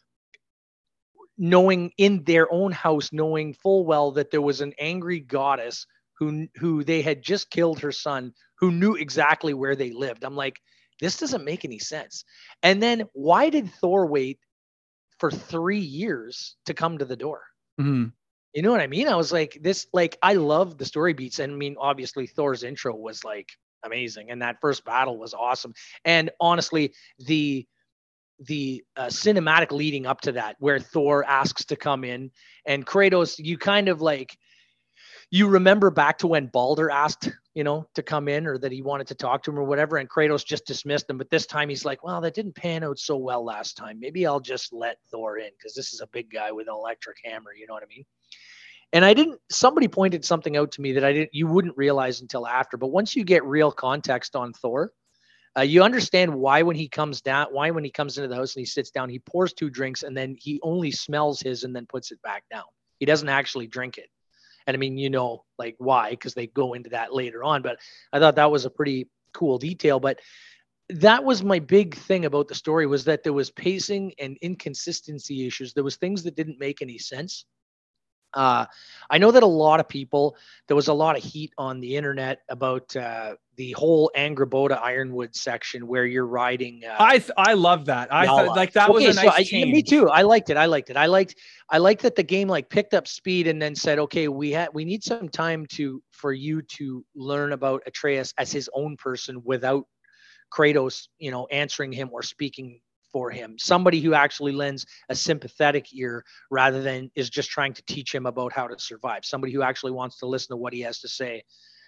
knowing in their own house, knowing full well that there was an angry goddess who they had just killed her son, who knew exactly where they lived. I'm like, this doesn't make any sense. And then why did Thor wait for 3 years to come to the door? Mhm. You know what I mean? I was like, this, like, I love the story beats. And I mean, obviously, Thor's intro was like amazing. And that first battle was awesome. And honestly, the cinematic leading up to that, where Thor asks to come in and Kratos, you kind of like, you remember back to when Balder asked, to come in, or that he wanted to talk to him or whatever, and Kratos just dismissed him. But this time he's like, well, that didn't pan out so well last time. Maybe I'll just let Thor in because this is a big guy with an electric hammer. You know what I mean? And somebody pointed something out to me that you wouldn't realize until after. But once you get real context on Thor, You understand why when he comes into the house and he sits down, he pours 2 drinks and then he only smells his and then puts it back down. He doesn't actually drink it. And I mean, like why, because they go into that later on. But I thought that was a pretty cool detail. But that was my big thing about the story, was that there was pacing and inconsistency issues. There was things that didn't make any sense. I know that a lot of people, there was a lot of heat on the internet about the whole Angrboda Ironwood section where you're riding. I love that. I thought like that was a nice change. Me too. I liked it. I liked that the game like picked up speed and then said, okay, we need some time for you to learn about Atreus as his own person without Kratos, answering him or speaking for him. Somebody who actually lends a sympathetic ear rather than is just trying to teach him about how to survive. Somebody who actually wants to listen to what he has to say,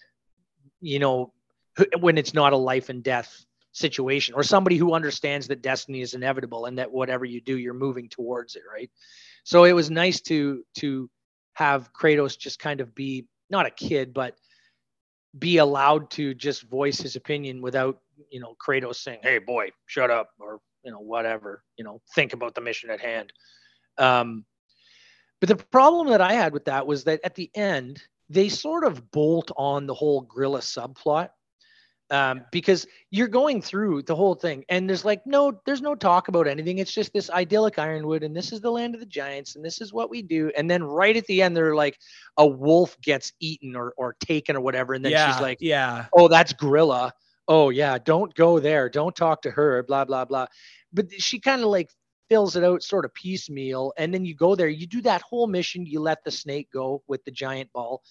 when it's not a life and death situation, or somebody who understands that destiny is inevitable and that whatever you do, you're moving towards it. Right. So it was nice to have Kratos just kind of be not a kid, but be allowed to just voice his opinion without, Kratos saying, "Hey boy, shut up," or, whatever, think about the mission at hand. But the problem that I had with that was that at the end, they sort of bolt on the whole Grilla subplot. Because you're going through the whole thing and there's no talk about anything. It's just this idyllic Ironwood and this is the land of the giants and this is what we do. And then right at the end, they're like a wolf gets eaten or taken or whatever. And then she's like, oh, that's Grilla. Oh yeah. Don't go there. Don't talk to her, blah, blah, blah. But she kind of like fills it out sort of piecemeal. And then you go there, you do that whole mission. You let the snake go with the giant ball.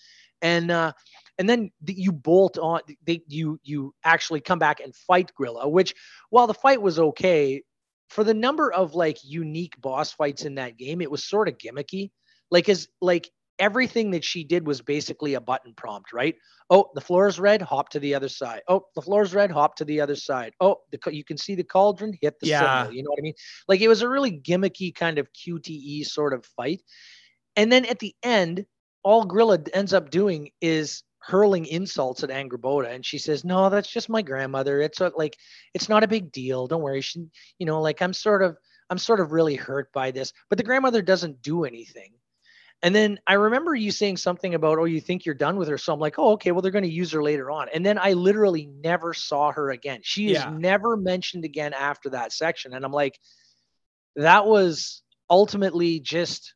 And then you bolt on. You actually come back and fight Grilla, which, while the fight was okay, for the number of like unique boss fights in that game, it was sort of gimmicky. Like everything that she did was basically a button prompt, right? Oh, the floor is red, hop to the other side. Oh, the floor is red, hop to the other side. Oh, you can see the cauldron, hit the symbol. You know what I mean? Like it was a really gimmicky kind of QTE sort of fight. And then at the end, all Grilla ends up doing is hurling insults at Angrboda, and she says, "No, that's just my grandmother. It's not a big deal. Don't worry. She, like I'm sort of really hurt by this." But the grandmother doesn't do anything. And then I remember you saying something about, "Oh, you think you're done with her?" So I'm like, "Oh, okay. Well, they're going to use her later on." And then I literally never saw her again. She is never mentioned again after that section. And I'm like, that was ultimately just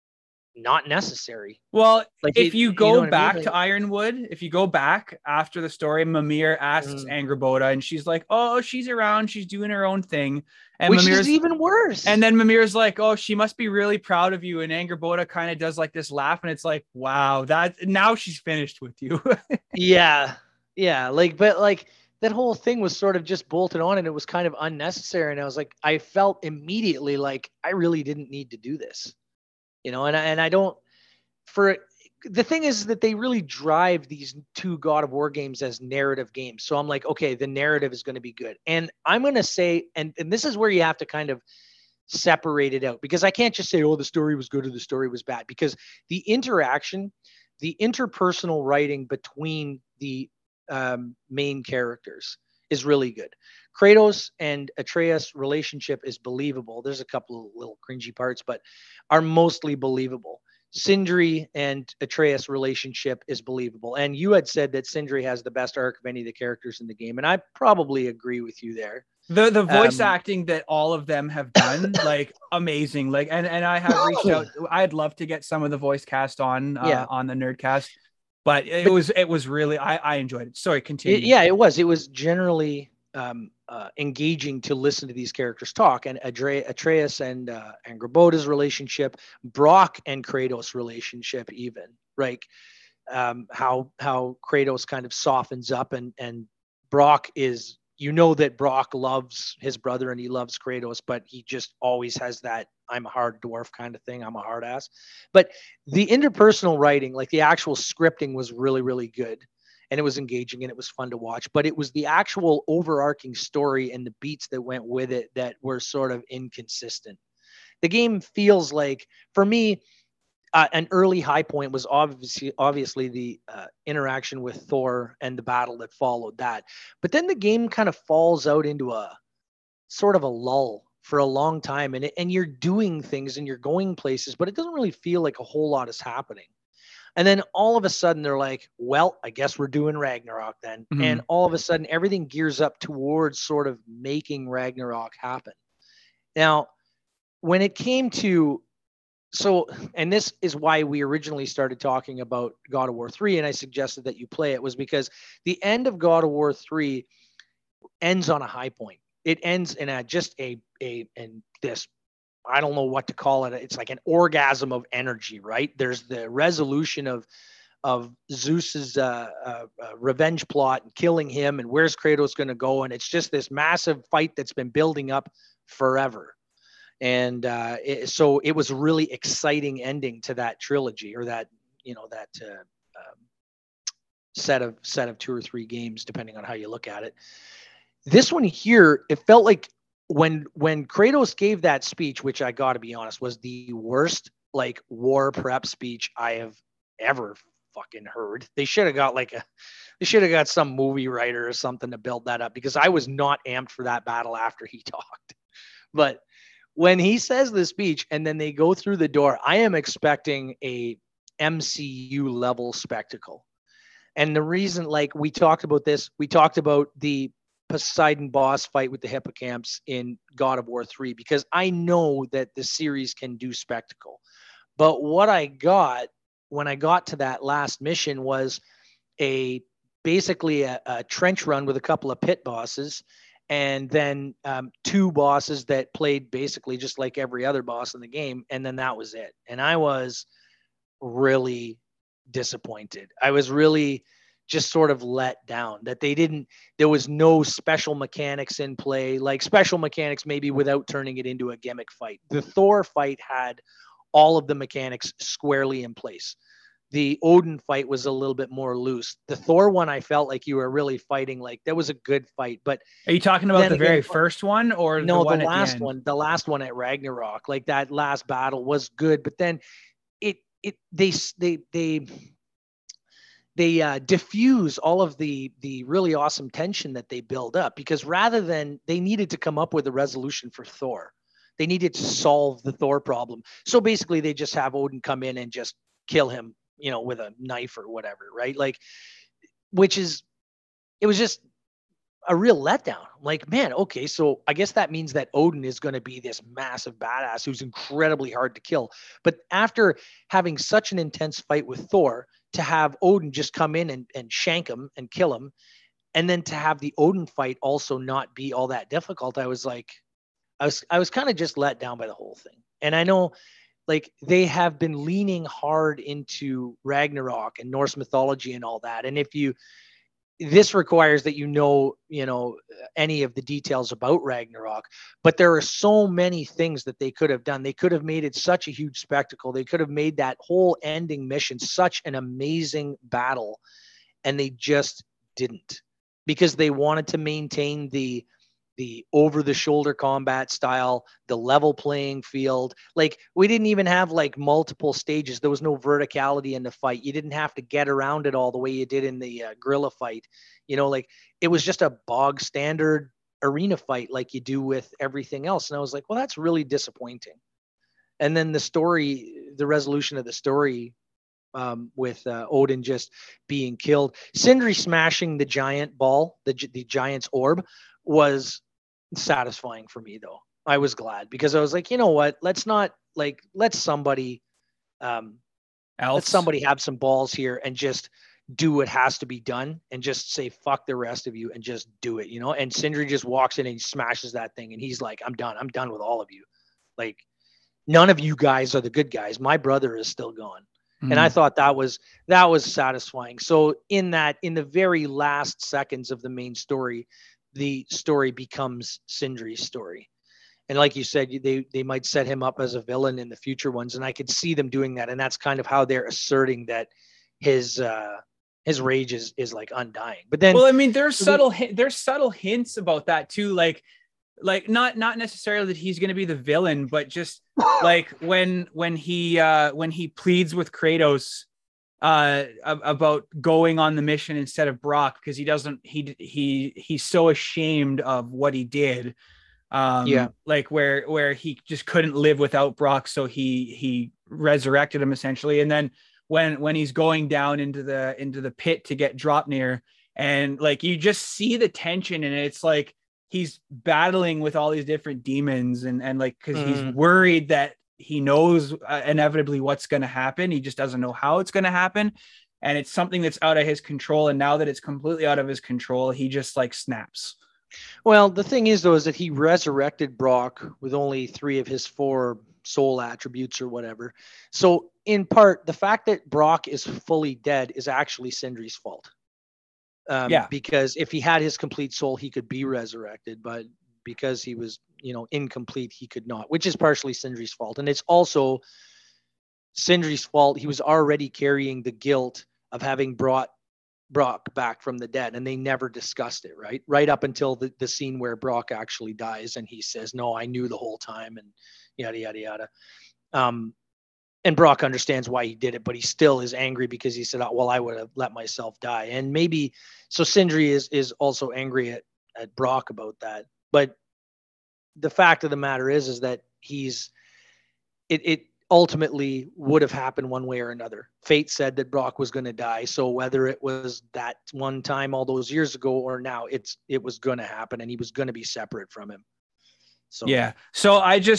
not necessary. Well, like if you go back to Ironwood, if you go back after the story, Mimir asks Angrboda and she's like, "Oh, she's around, she's doing her own thing." And which Mimir's, is even worse. And then Mimir's like, "Oh, she must be really proud of you." And Angrboda kind of does like this laugh and it's like, "Wow, that now she's finished with you." Yeah. But that whole thing was sort of just bolted on and it was kind of unnecessary. And I was like, I felt immediately like I really didn't need to do this. And I don't, for the thing is that they really drive these 2 God of War games as narrative games. So I'm like, okay, the narrative is going to be good. And I'm going to say, and this is where you have to kind of separate it out, because I can't just say, oh, the story was good or the story was bad, because the interaction, the interpersonal writing between the main characters is really good. Kratos and Atreus relationship is believable. There's a couple of little cringy parts, but are mostly believable. Sindri and Atreus relationship is believable. And you had said that Sindri has the best arc of any of the characters in the game. And I probably agree with you there. The voice acting that all of them have done, like amazing. Like, and I have reached out. I'd love to get some of the voice cast on the Nerdcast, but it was really, I enjoyed it. Sorry, continue. It was generally engaging to listen to these characters talk, and Atreus and Angrboda's relationship, Brock and Kratos' relationship, even how Kratos kind of softens up and Brock is, that Brock loves his brother and he loves Kratos, but he just always has that I'm a hard dwarf kind of thing. I'm a hard ass. But the interpersonal writing, like the actual scripting, was really, really good. And it was engaging and it was fun to watch, but it was the actual overarching story and the beats that went with it that were sort of inconsistent. The game feels like, for me, an early high point was obviously the interaction with Thor and the battle that followed that. But then the game kind of falls out into a sort of a lull for a long time, and you're doing things and you're going places, but it doesn't really feel like a whole lot is happening. And then all of a sudden they're like, well, I guess we're doing Ragnarok then. Mm-hmm. And all of a sudden everything gears up towards sort of making Ragnarok happen. Now, when it came to, and this is why we originally started talking about God of War 3, and I suggested that you play it, was because the end of God of War 3 ends on a high point. It ends in this, I don't know what to call it. It's like an orgasm of energy, right? There's the resolution of Zeus's revenge plot and killing him, and where's Kratos going to go? And it's just this massive fight that's been building up forever. And so it was a really exciting ending to that trilogy, or that set of 2 or 3 games, depending on how you look at it. This one here, it felt like when Kratos gave that speech, which I got to be honest, was the worst like war prep speech I have ever fucking heard. They should have got some movie writer or something to build that up, because I was not amped for that battle after he talked. But when he says the speech and then they go through the door, I am expecting a MCU level spectacle. And the reason, like we talked about the Poseidon boss fight with the hippocamps in God of War 3, because I know that the series can do spectacle. But what I got when I got to that last mission was basically a trench run with a couple of pit bosses, and then 2 bosses that played basically just like every other boss in the game. And then that was it. And I was really disappointed. I was really just sort of let down that there was no special mechanics in play, like special mechanics maybe without turning it into a gimmick fight. The Thor fight had all of the mechanics squarely in place. The Odin fight was a little bit more loose. The Thor one, I felt like you were really fighting. Like, that was a good fight. But are you talking about the very first one, or no, the one the at last the end? one? The last one at Ragnarok, like that last battle was good. But then they diffuse all of the really awesome tension that they build up, because rather than, they needed to come up with a resolution for Thor. They needed to solve the Thor problem. So basically they just have Odin come in and just kill him, with a knife or whatever, right? Like, it was just a real letdown. Like, man, okay, so I guess that means that Odin is going to be this massive badass who's incredibly hard to kill. But after having such an intense fight with Thor, to have Odin just come in and shank him and kill him, and then to have the Odin fight also not be all that difficult, I was like, I was kind of just let down by the whole thing. And I know, like, they have been leaning hard into Ragnarok and Norse mythology and all that. And this requires that any of the details about Ragnarok, but there are so many things that they could have done. They could have made it such a huge spectacle. They could have made that whole ending mission such an amazing battle, and they just didn't, because they wanted to maintain the over-the-shoulder combat style, the level playing field. Like, we didn't even have like multiple stages. There was no verticality in the fight. You didn't have to get around it all the way you did in the gorilla fight. Like, it was just a bog standard arena fight like you do with everything else. And I was like, well, that's really disappointing. And then the resolution of the story, with Odin just being killed, Sindri smashing the giant ball, the giant's orb, was satisfying for me, though. I was glad, because I was like, you know what? Let somebody have some balls here and just do what has to be done, and just say, fuck the rest of you, and just do it, And Sindri just walks in and he smashes that thing, and he's like, I'm done with all of you. Like, none of you guys are the good guys. My brother is still gone. And I thought that was satisfying. So in the very last seconds of the main story, the story becomes Sindri's story. And like you said, they might set him up as a villain in the future ones. And I could see them doing that. And that's kind of how they're asserting that his rage is like undying. But then, well, I mean, there's subtle hints about that too. Like, like not necessarily that he's going to be the villain, but just like when he pleads with Kratos about going on the mission instead of Brock, because he's so ashamed of what he did, like where he just couldn't live without Brock, so he resurrected him essentially. And then when he's going down into the pit to get Draupnir, and like you just see the tension, and it's like he's battling with all these different demons, and like because he's worried that he knows inevitably what's going to happen, he just doesn't know how it's going to happen, and it's something that's out of his control. And now that it's completely out of his control, he just like snaps. Well, the thing is, though, is that he resurrected Brock with only 3 of his 4 soul attributes or whatever. So, in part, the fact that Brock is fully dead is actually Sindri's fault. Because if he had his complete soul, he could be resurrected. But because he was, incomplete, he could not, which is partially Sindri's fault. And it's also Sindri's fault. He was already carrying the guilt of having brought Brock back from the dead, and they never discussed it, right up until the scene where Brock actually dies, and he says, no, I knew the whole time, and yada yada yada. And Brock understands why he did it, but he still is angry because he said, oh, well, I would have let myself die. And maybe so Sindri is also angry at Brock about that. But the fact of the matter is that it ultimately would have happened one way or another. Fate said that Brock was going to die. So whether it was that one time all those years ago or now, it was going to happen, and he was going to be separate from him. So, yeah. So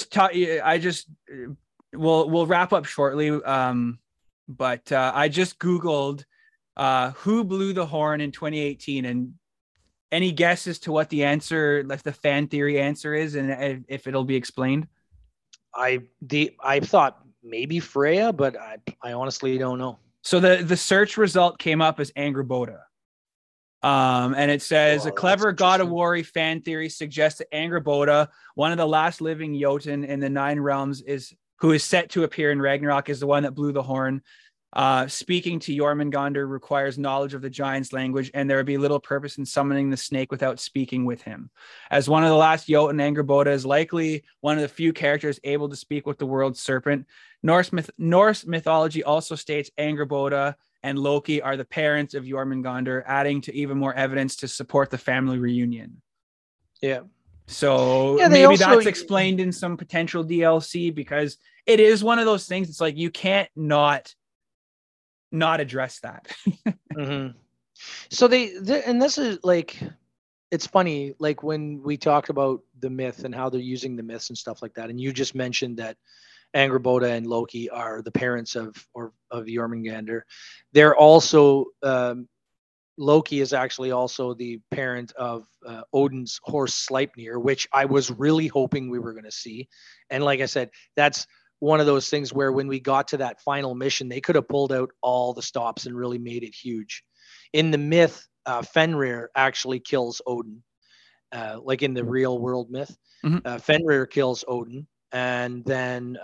we'll wrap up shortly. But I just Googled who blew the horn in 2018, and any guess as to what the answer, like the fan theory answer is, and if it'll be explained? I thought maybe Freya, but I honestly don't know. So the search result came up as Angrboda. And it says a clever God of War fan theory suggests that Angrboda, one of the last living Jotun in the 9 realms, who is set to appear in Ragnarok, is the one that blew the horn. Speaking to Jormungandr requires knowledge of the giant's language, and there would be little purpose in summoning the snake without speaking with him. As one of the last Jotun, Angrboda is likely one of the few characters able to speak with the world's serpent. Norse mythology also states Angrboda and Loki are the parents of Jormungandr, adding to even more evidence to support the family reunion. Yeah. So maybe that's explained in some potential DLC, because it is one of those things. It's like you can't not address that. Mm-hmm. So and this is like, it's funny, like when we talked about the myth and how they're using the myths and stuff like that, and you just mentioned that Angrboda and Loki are the parents of Jormungandr. They're also Loki is actually also the parent of Odin's horse Sleipnir, which I was really hoping we were going to see. And like I said, that's one of those things where when we got to that final mission, they could have pulled out all the stops and really made it huge. In the myth, Fenrir actually kills Odin. Like in the real world myth, Fenrir kills Odin. And then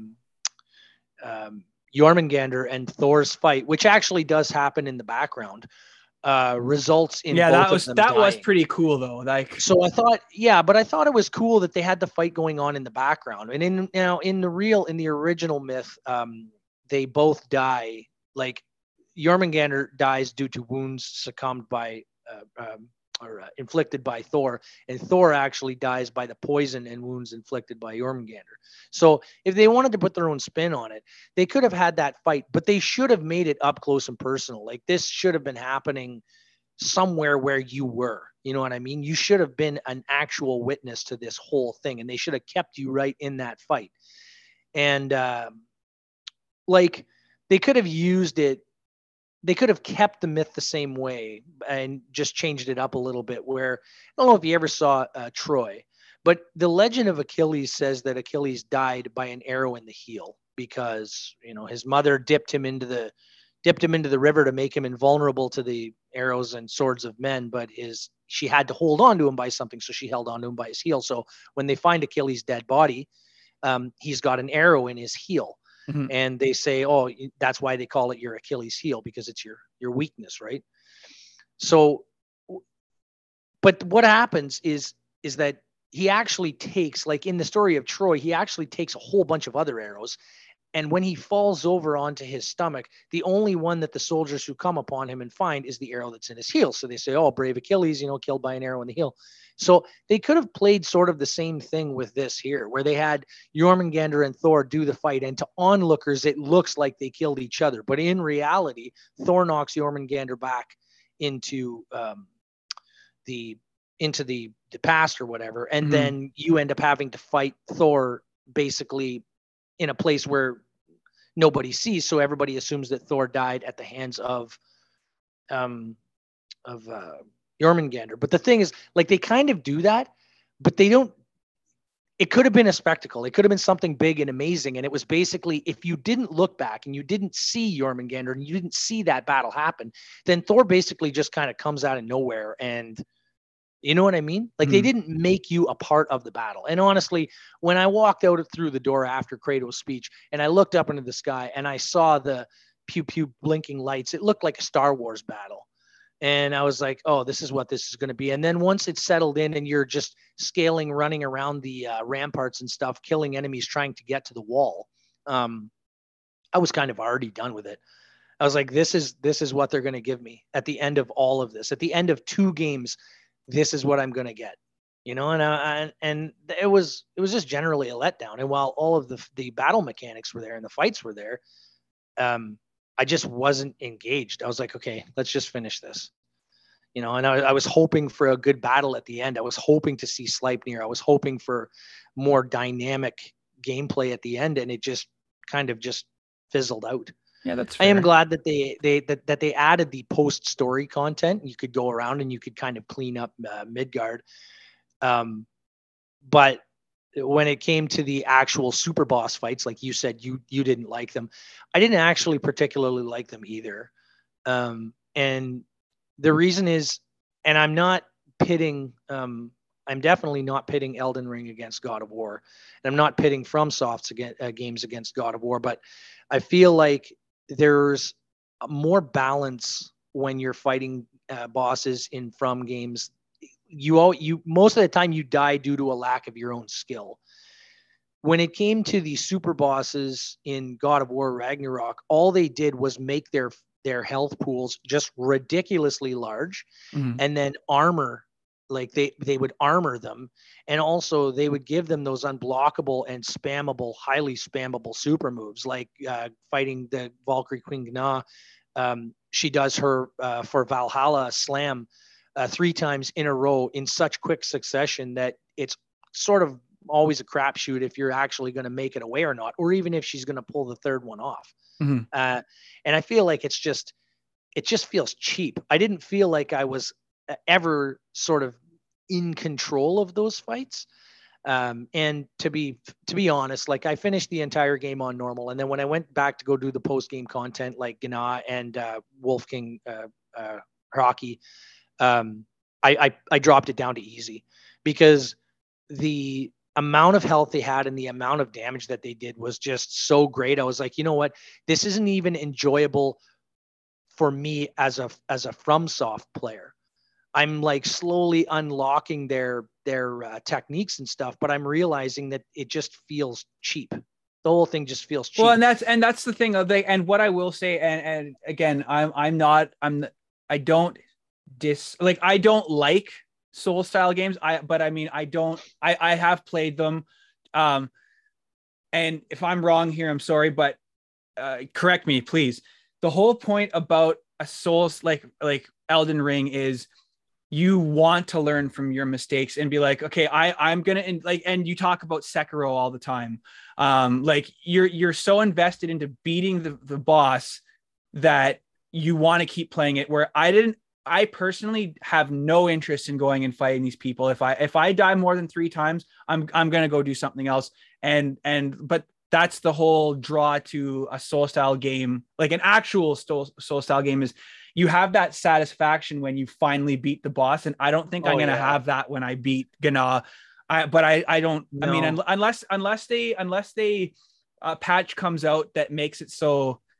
Jormungandr and Thor's fight, which actually does happen in the background, results in both of them dying. Was pretty cool though. Like, so I thought, but I thought it was cool that they had the fight going on in the background. And in the original myth, they both die. Like Jormungandr dies due to wounds succumbed by inflicted by Thor, and Thor actually dies by the poison and wounds inflicted by Jormungandr. So if they wanted to put their own spin on it, they could have had that fight, but they should have made it up close and personal. Like this should have been happening somewhere where you were, you know what I mean? You should have been an actual witness to this whole thing, and they should have kept you right in that fight. And like they could have used it. They could have kept the myth the same way and just changed it up a little bit, where I don't know if you ever saw Troy, but the legend of Achilles says that Achilles died by an arrow in the heel because, his mother dipped him into the river to make him invulnerable to the arrows and swords of men, but she had to hold on to him by something. So she held on to him by his heel. So when they find Achilles' dead body, he's got an arrow in his heel. Mm-hmm. And they say, oh, that's why they call it your Achilles heel, because it's your weakness, right? So, but what happens is that he actually takes, like in the story of Troy, he actually takes a whole bunch of other arrows. And when he falls over onto his stomach, the only one that the soldiers who come upon him and find is the arrow that's in his heel. So they say, oh, brave Achilles, killed by an arrow in the heel. So they could have played sort of the same thing with this here, where they had Jormungandr and Thor do the fight. And to onlookers, it looks like they killed each other. But in reality, Thor knocks Jormungandr back into the past or whatever. And then you end up having to fight Thor basically in a place where nobody sees. So everybody assumes that Thor died at the hands of Jormungandr. But the thing is, like, they kind of do that, but they don't. It could have been a spectacle. It could have been something big and amazing. And it was basically, if you didn't look back and you didn't see Jormungandr and you didn't see that battle happen, then Thor basically just kind of comes out of nowhere. And you know what I mean? Like, they didn't make you a part of the battle. And honestly, when I walked out through the door after Kratos' speech and I looked up into the sky and I saw the pew pew blinking lights, it looked like a Star Wars battle. And I was like, oh, this is what this is going to be. And then once it settled in and you're just scaling, running around the ramparts and stuff, killing enemies, trying to get to the wall, I was kind of already done with it. I was like, this is what they're going to give me at the end of all of this. At the end of 2 games, this is what I'm going to get, and it was just generally a letdown. And while all of the battle mechanics were there and the fights were there, I just wasn't engaged. I was like, okay, let's just finish this, and I was hoping for a good battle at the end. I was hoping to see Sleipnir. I was hoping for more dynamic gameplay at the end, and it just kind of just fizzled out. Yeah, that's fair. I am glad that they added the post story content. You could go around and you could kind of clean up Midgard. But when it came to the actual super boss fights, like you said, you didn't like them. I didn't actually particularly like them either. And the reason is, and I'm not pitting, I'm definitely not pitting Elden Ring against God of War. And I'm not pitting FromSoft's games against God of War, but I feel like there's more balance when you're fighting bosses in From games. You most of the time you die due to a lack of your own skill. When it came to the super bosses in God of War Ragnarok, all they did was make their health pools just ridiculously large, and then armor. Like they would armor them, and also they would give them those unblockable and spammable, highly spammable super moves, like fighting the Valkyrie Queen Gná. She does her for Valhalla slam 3 times in a row in such quick succession that it's sort of always a crapshoot if you're actually going to make it away or not, or even if she's going to pull the 3rd one off. And I feel like it just feels cheap. I didn't feel like I was ever sort of in control of those fights. And to be honest, like, I finished the entire game on normal. And then when I went back to go do the post game content, like Gná and Wolf King Hockey, I dropped it down to easy, because the amount of health they had and the amount of damage that they did was just so great. I was like, you know what, this isn't even enjoyable for me as a FromSoft player. I'm like slowly unlocking their techniques and stuff, but I'm realizing that it just feels cheap. The whole thing just feels cheap. Well, and that's the thing. And what I will say, and again, I don't like soul style games. I have played them. And if I'm wrong here, I'm sorry, but correct me, please. The whole point about a Souls like Elden Ring is you want to learn from your mistakes and be like, okay, I'm gonna and you talk about Sekiro all the time. Like you're so invested into beating the boss that you want to keep playing it. Where I personally have no interest in going and fighting these people. If I die more than 3 times, I'm gonna go do something else. But that's the whole draw to a soul style game, like an actual soul style game, is you have that satisfaction when you finally beat the boss. And I don't think I'm going to have that when I beat Gná. I don't, no. I mean, unless they patch comes out that makes it so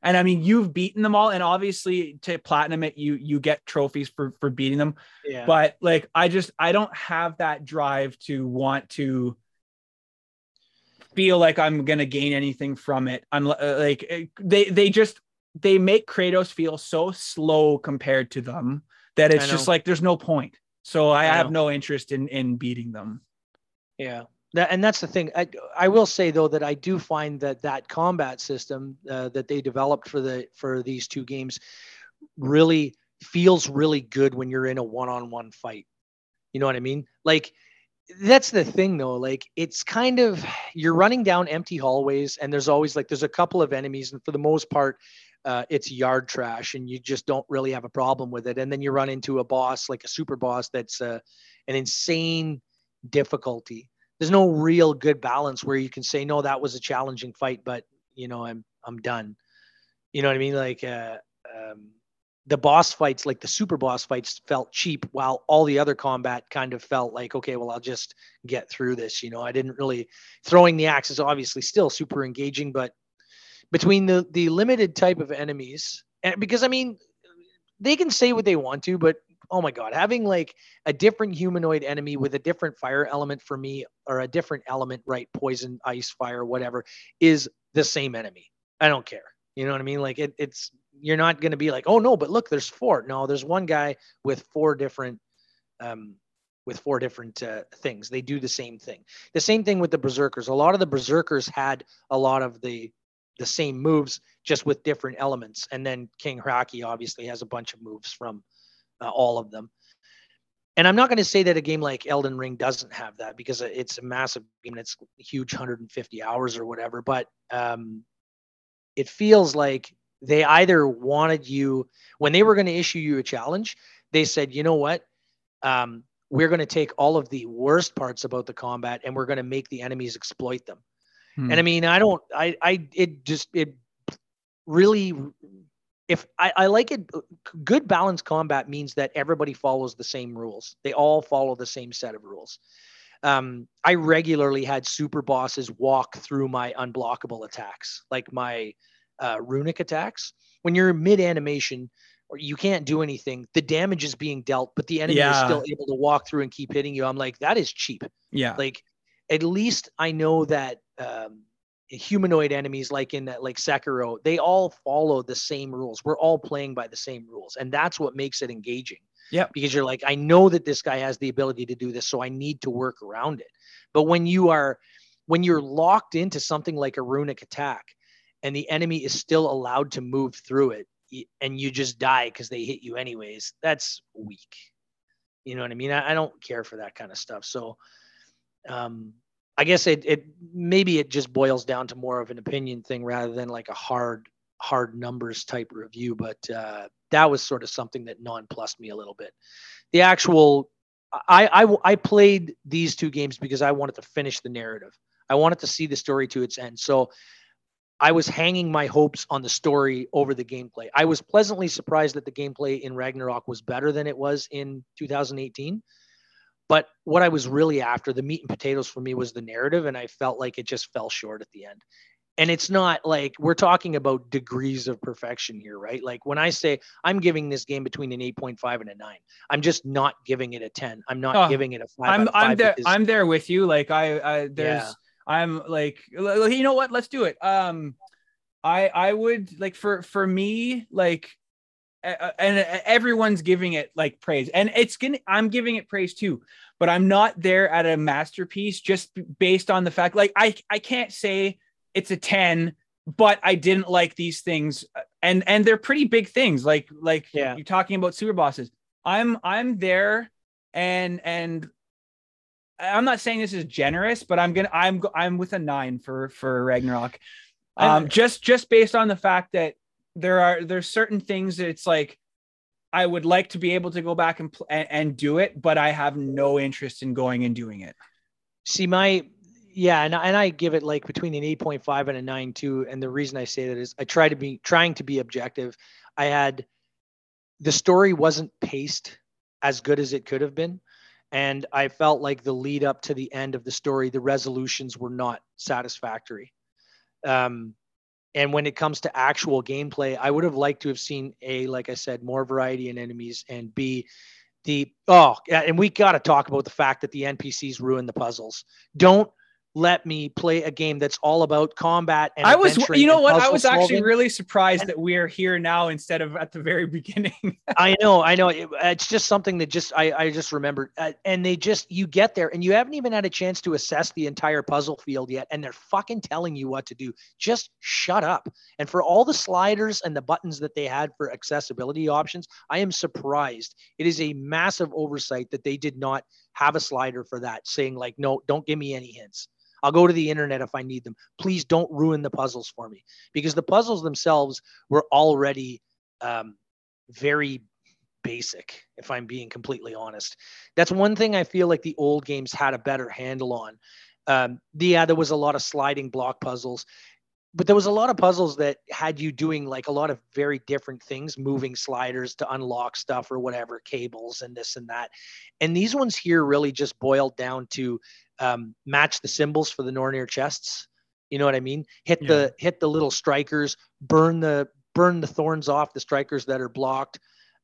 And I mean, you've beaten them all, and obviously to platinum it, you get trophies for beating them. Yeah. But like, I don't have that drive to want to feel like I'm gonna gain anything from it. I'm like, they make Kratos feel so slow compared to them that I it's just know. like there's no point. So I I have know. no interest in beating them. Yeah. And that's the thing. I will say though that I do find that combat system that they developed for these two games really feels really good when you're in a one-on-one fight. You know what I mean? Like that's the thing though. Like it's kind of you're running down empty hallways and there's always like there's a couple of enemies and for the most part it's yard trash and you just don't really have a problem with it. And then you run into a boss like a super boss that's an insane difficulty. There's no real good balance where you can say no that was a challenging fight, but you know I'm done. You know what I mean? Like the boss fights, like the super boss fights, felt cheap, while all the other combat kind of felt like, okay, well, I'll just get through this. You know, I didn't really throwing the axe is obviously still super engaging, but between the limited type of enemies, and because I mean, they can say what they want to, but oh my god, having like a different humanoid enemy with a different fire element for me, or a different element, right? Poison, ice, fire, whatever, is the same enemy. I don't care. You know what I mean? Like it's you're not going to be like, oh no, but look, there's four. No, there's one guy um, with four different things. They do the same thing. The same thing with the berserkers. A lot of the berserkers had a lot of the same moves, just with different elements. And then King Hraki obviously has a bunch of moves from all of them. And I'm not going to say that a game like Elden Ring doesn't have that because it's a massive game and it's huge 150 hours or whatever. But it feels like they either wanted you when they were going to issue you a challenge, they said, you know what? We're going to take all of the worst parts about the combat and we're going to make the enemies exploit them. And I mean, it really, if I like it, good balanced combat means that everybody follows the same rules. They all follow the same set of rules. I regularly had super bosses walk through my unblockable attacks, like my runic attacks. When you're mid animation or you can't do anything, the damage is being dealt, but the enemy is Yeah. still able to walk through and keep hitting you. I'm like, that is cheap. Yeah. Like, at least I know that humanoid enemies, like in that, like Sekiro, they all follow the same rules. We're all playing by the same rules, and that's what makes it engaging. Yep. Because you're like, I know that this guy has the ability to do this, so I need to work around it. But when you're locked into something like a runic attack, and the enemy is still allowed to move through it, and you just die because they hit you anyways, that's weak. You know what I mean? I don't care for that kind of stuff. So I guess it maybe it just boils down to more of an opinion thing rather than like a hard numbers type review. But that was sort of something that nonplussed me a little bit. The actual I played these two games because I wanted to finish the narrative. I wanted to see the story to its end. So I was hanging my hopes on the story over the gameplay. I was pleasantly surprised that the gameplay in Ragnarok was better than it was in 2018. But what I was really after, the meat and potatoes for me, was the narrative, and I felt like it just fell short at the end. And it's not like we're talking about degrees of perfection here, right? Like when I say I'm giving this game between an 8.5 and a 9, I'm just not giving it a 10. I'm not Oh, giving it a 5 out of 5 because I'm there with you. Like I yeah. there's I'm like, you know what? Let's do it. I would like for me like and everyone's giving it like praise, and I'm giving it praise too, but I'm not there at a masterpiece just based on the fact like I can't say it's a 10, but I didn't like these things, and they're pretty big things, like Yeah. you're talking about super bosses. I'm there, and I'm not saying this is generous, but I'm with a 9 for Ragnarok. I'm Just based on the fact that there's certain things that it's like I would like to be able to go back and do it, but I have no interest in going and doing it. see my yeah, and I give it like between an 8.5 and a 9 too. And the reason I say that is I trying to be objective. I had the story wasn't paced as good as it could have been. And I felt like the lead up to the end of the story, the resolutions were not satisfactory. Um, And when it comes to actual gameplay, I would have liked to have seen A, like I said, more variety in enemies, and B, and we got to talk about the fact that the NPCs ruin the puzzles. Don't let me play a game that's all about combat and adventuring. You know what? I puzzle was actually solving. really surprised that we're here now instead of at the very beginning. I know. It's just something that I just remembered. And you get there and you haven't even had a chance to assess the entire puzzle field yet. And they're fucking telling you what to do. Just shut up. And for all the sliders and the buttons that they had for accessibility options, I am surprised. It is a massive oversight that they did not have a slider for that, saying like, no, don't give me any hints. I'll go to the internet if I need them. Please don't ruin the puzzles for me, because the puzzles themselves were already very basic, if I'm being completely honest. That's one thing I feel like the old games had a better handle on. There was a lot of sliding block puzzles, but there was a lot of puzzles that had you doing like a lot of very different things, moving sliders to unlock stuff or whatever, cables and this and that. And these ones here really just boiled down to match the symbols for the Nornir chests. You know what I mean? Hit the little strikers, burn the thorns off the strikers that are blocked.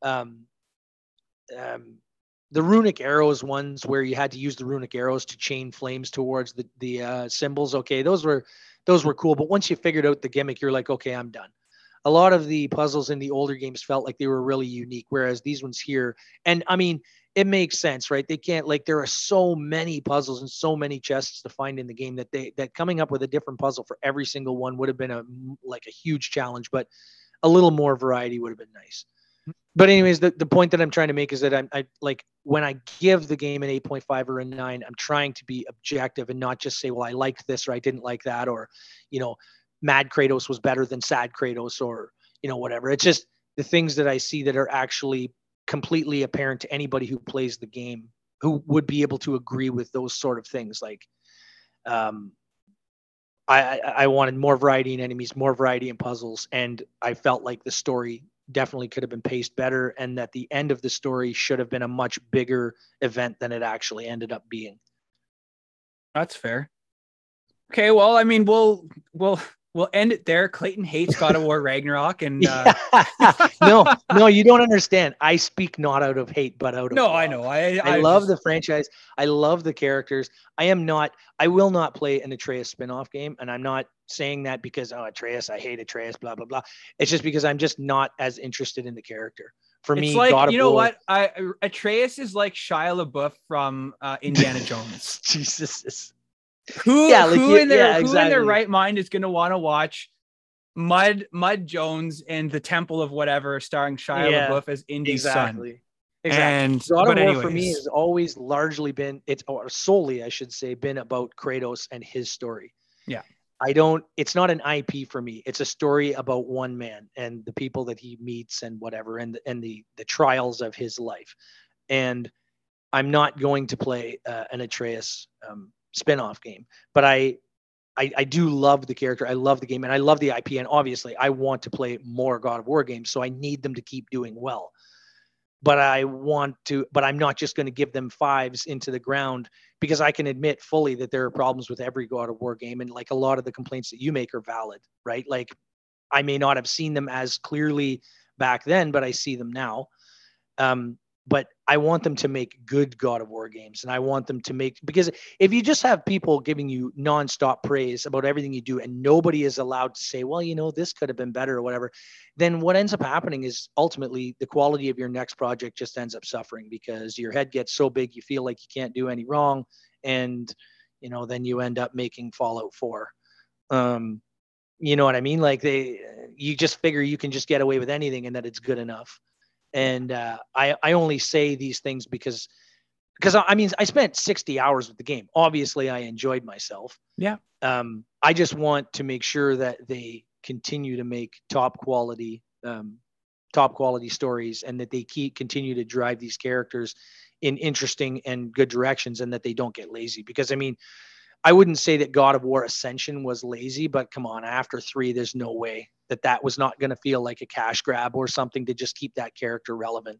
The runic arrows ones where you had to use the runic arrows to chain flames towards the symbols. Okay, those were cool. But once you figured out the gimmick, you're like, okay, I'm done. A lot of the puzzles in the older games felt like they were really unique, whereas these ones here, and I mean, it makes sense, right? They can't, like, there are so many puzzles and so many chests to find in the game that coming up with a different puzzle for every single one would have been a huge challenge, but a little more variety would have been nice. But anyways, the point that I'm trying to make is that I like, when I give the game an 8.5 or a 9, I'm trying to be objective and not just say, well, I liked this or I didn't like that, or, Mad Kratos was better than Sad Kratos, or, whatever. It's just the things that I see that are actually completely apparent to anybody who plays the game, who would be able to agree with those sort of things. Like, I wanted more variety in enemies, more variety in puzzles, and I felt like the story definitely could have been paced better, and that the end of the story should have been a much bigger event than it actually ended up being. That's fair. Okay, well, I mean, we'll end it there. Clayton hates God of War Ragnarok, and no, you don't understand. I speak not out of hate, but out of love. I know. I love the franchise. I love the characters. I will not play an Atreus spin-off game, and I'm not saying that because Atreus, I hate Atreus, blah blah blah. It's just because I'm just not as interested in the character. For me, like, God of War, what? Atreus is like Shia LaBeouf from Indiana Jones. Jesus. Who in their right mind is going to want to watch Mud Jones and the Temple of Whatever starring Shia LaBeouf as Indy's son? Exactly. And God of War for me has always largely been, solely, I should say, been about Kratos and his story. Yeah. It's not an IP for me. It's a story about one man and the people that he meets and whatever, and the trials of his life. And I'm not going to play an Atreus spin-off game, but I do love the character. I love the game, and I love the IP. And obviously I want to play more God of War games, so I need them to keep doing well. But I'm not just going to give them 5s into the ground, because I can admit fully that there are problems with every God of War game. And like, a lot of the complaints that you make are valid, right? Like, I may not have seen them as clearly back then, but I see them now. But I want them to make good God of War games, and I want them to because if you just have people giving you nonstop praise about everything you do, and nobody is allowed to say, well, this could have been better or whatever, then what ends up happening is ultimately the quality of your next project just ends up suffering, because your head gets so big, you feel like you can't do any wrong. And, then you end up making Fallout 4. You know what I mean? Like, you just figure you can just get away with anything and that it's good enough. And I only say these things because I mean, I spent 60 hours with the game. Obviously, I enjoyed myself. Yeah. I just want to make sure that they continue to make top quality stories, and that they continue to drive these characters in interesting and good directions, and that they don't get lazy. Because I mean, I wouldn't say that God of War Ascension was lazy, but come on, after 3, there's no way that was not going to feel like a cash grab or something to just keep that character relevant.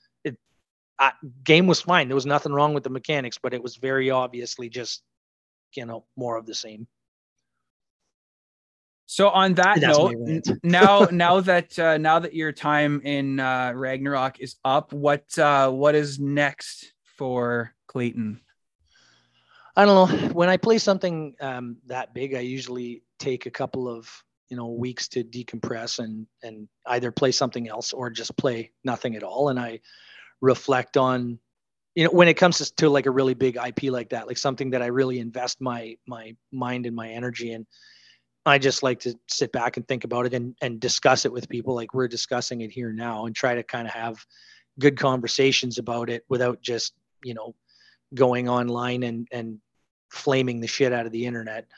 Game was fine. There was nothing wrong with the mechanics, but it was very obviously just, more of the same. So on that That's my note, rant. now that your time in Ragnarok is up, what is next for Clayton? I don't know. When I play something that big, I usually take a couple of weeks to decompress and either play something else or just play nothing at all. And I reflect on when it comes to like a really big IP like that, like something that I really invest my mind and my energy in. I just like to sit back and think about it and discuss it with people like we're discussing it here now, and try to kind of have good conversations about it without just going online and flaming the shit out of the internet.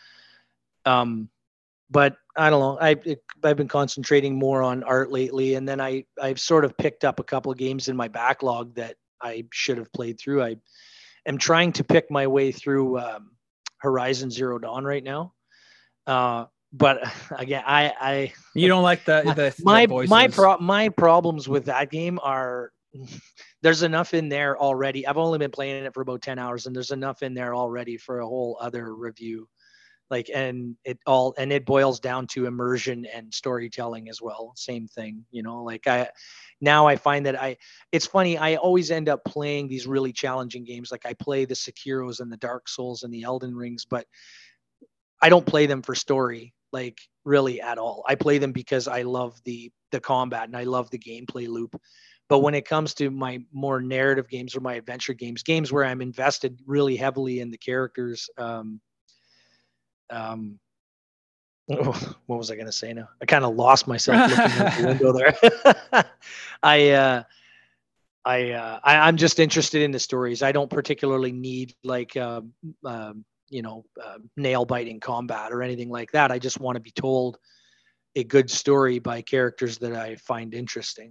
But I don't know. I've been concentrating more on art lately, and then I've sort of picked up a couple of games in my backlog that I should have played through. I am trying to pick my way through Horizon Zero Dawn right now. But again, You don't like the voices. my problems with that game are there's enough in there already. I've only been playing it for about 10 hours, and there's enough in there already for a whole other review. Like, and it boils down to immersion and storytelling as well. Same thing, like I find that it's funny. I always end up playing these really challenging games. Like I play the Sekiros and the Dark Souls and the Elden Rings, but I don't play them for story, like really at all. I play them because I love the combat and I love the gameplay loop. But when it comes to my more narrative games or my adventure games where I'm invested really heavily in the characters, what was I going to say now? I kind of lost myself looking out the window there. I'm just interested in the stories. I don't particularly need like, nail biting combat or anything like that. I just want to be told a good story by characters that I find interesting.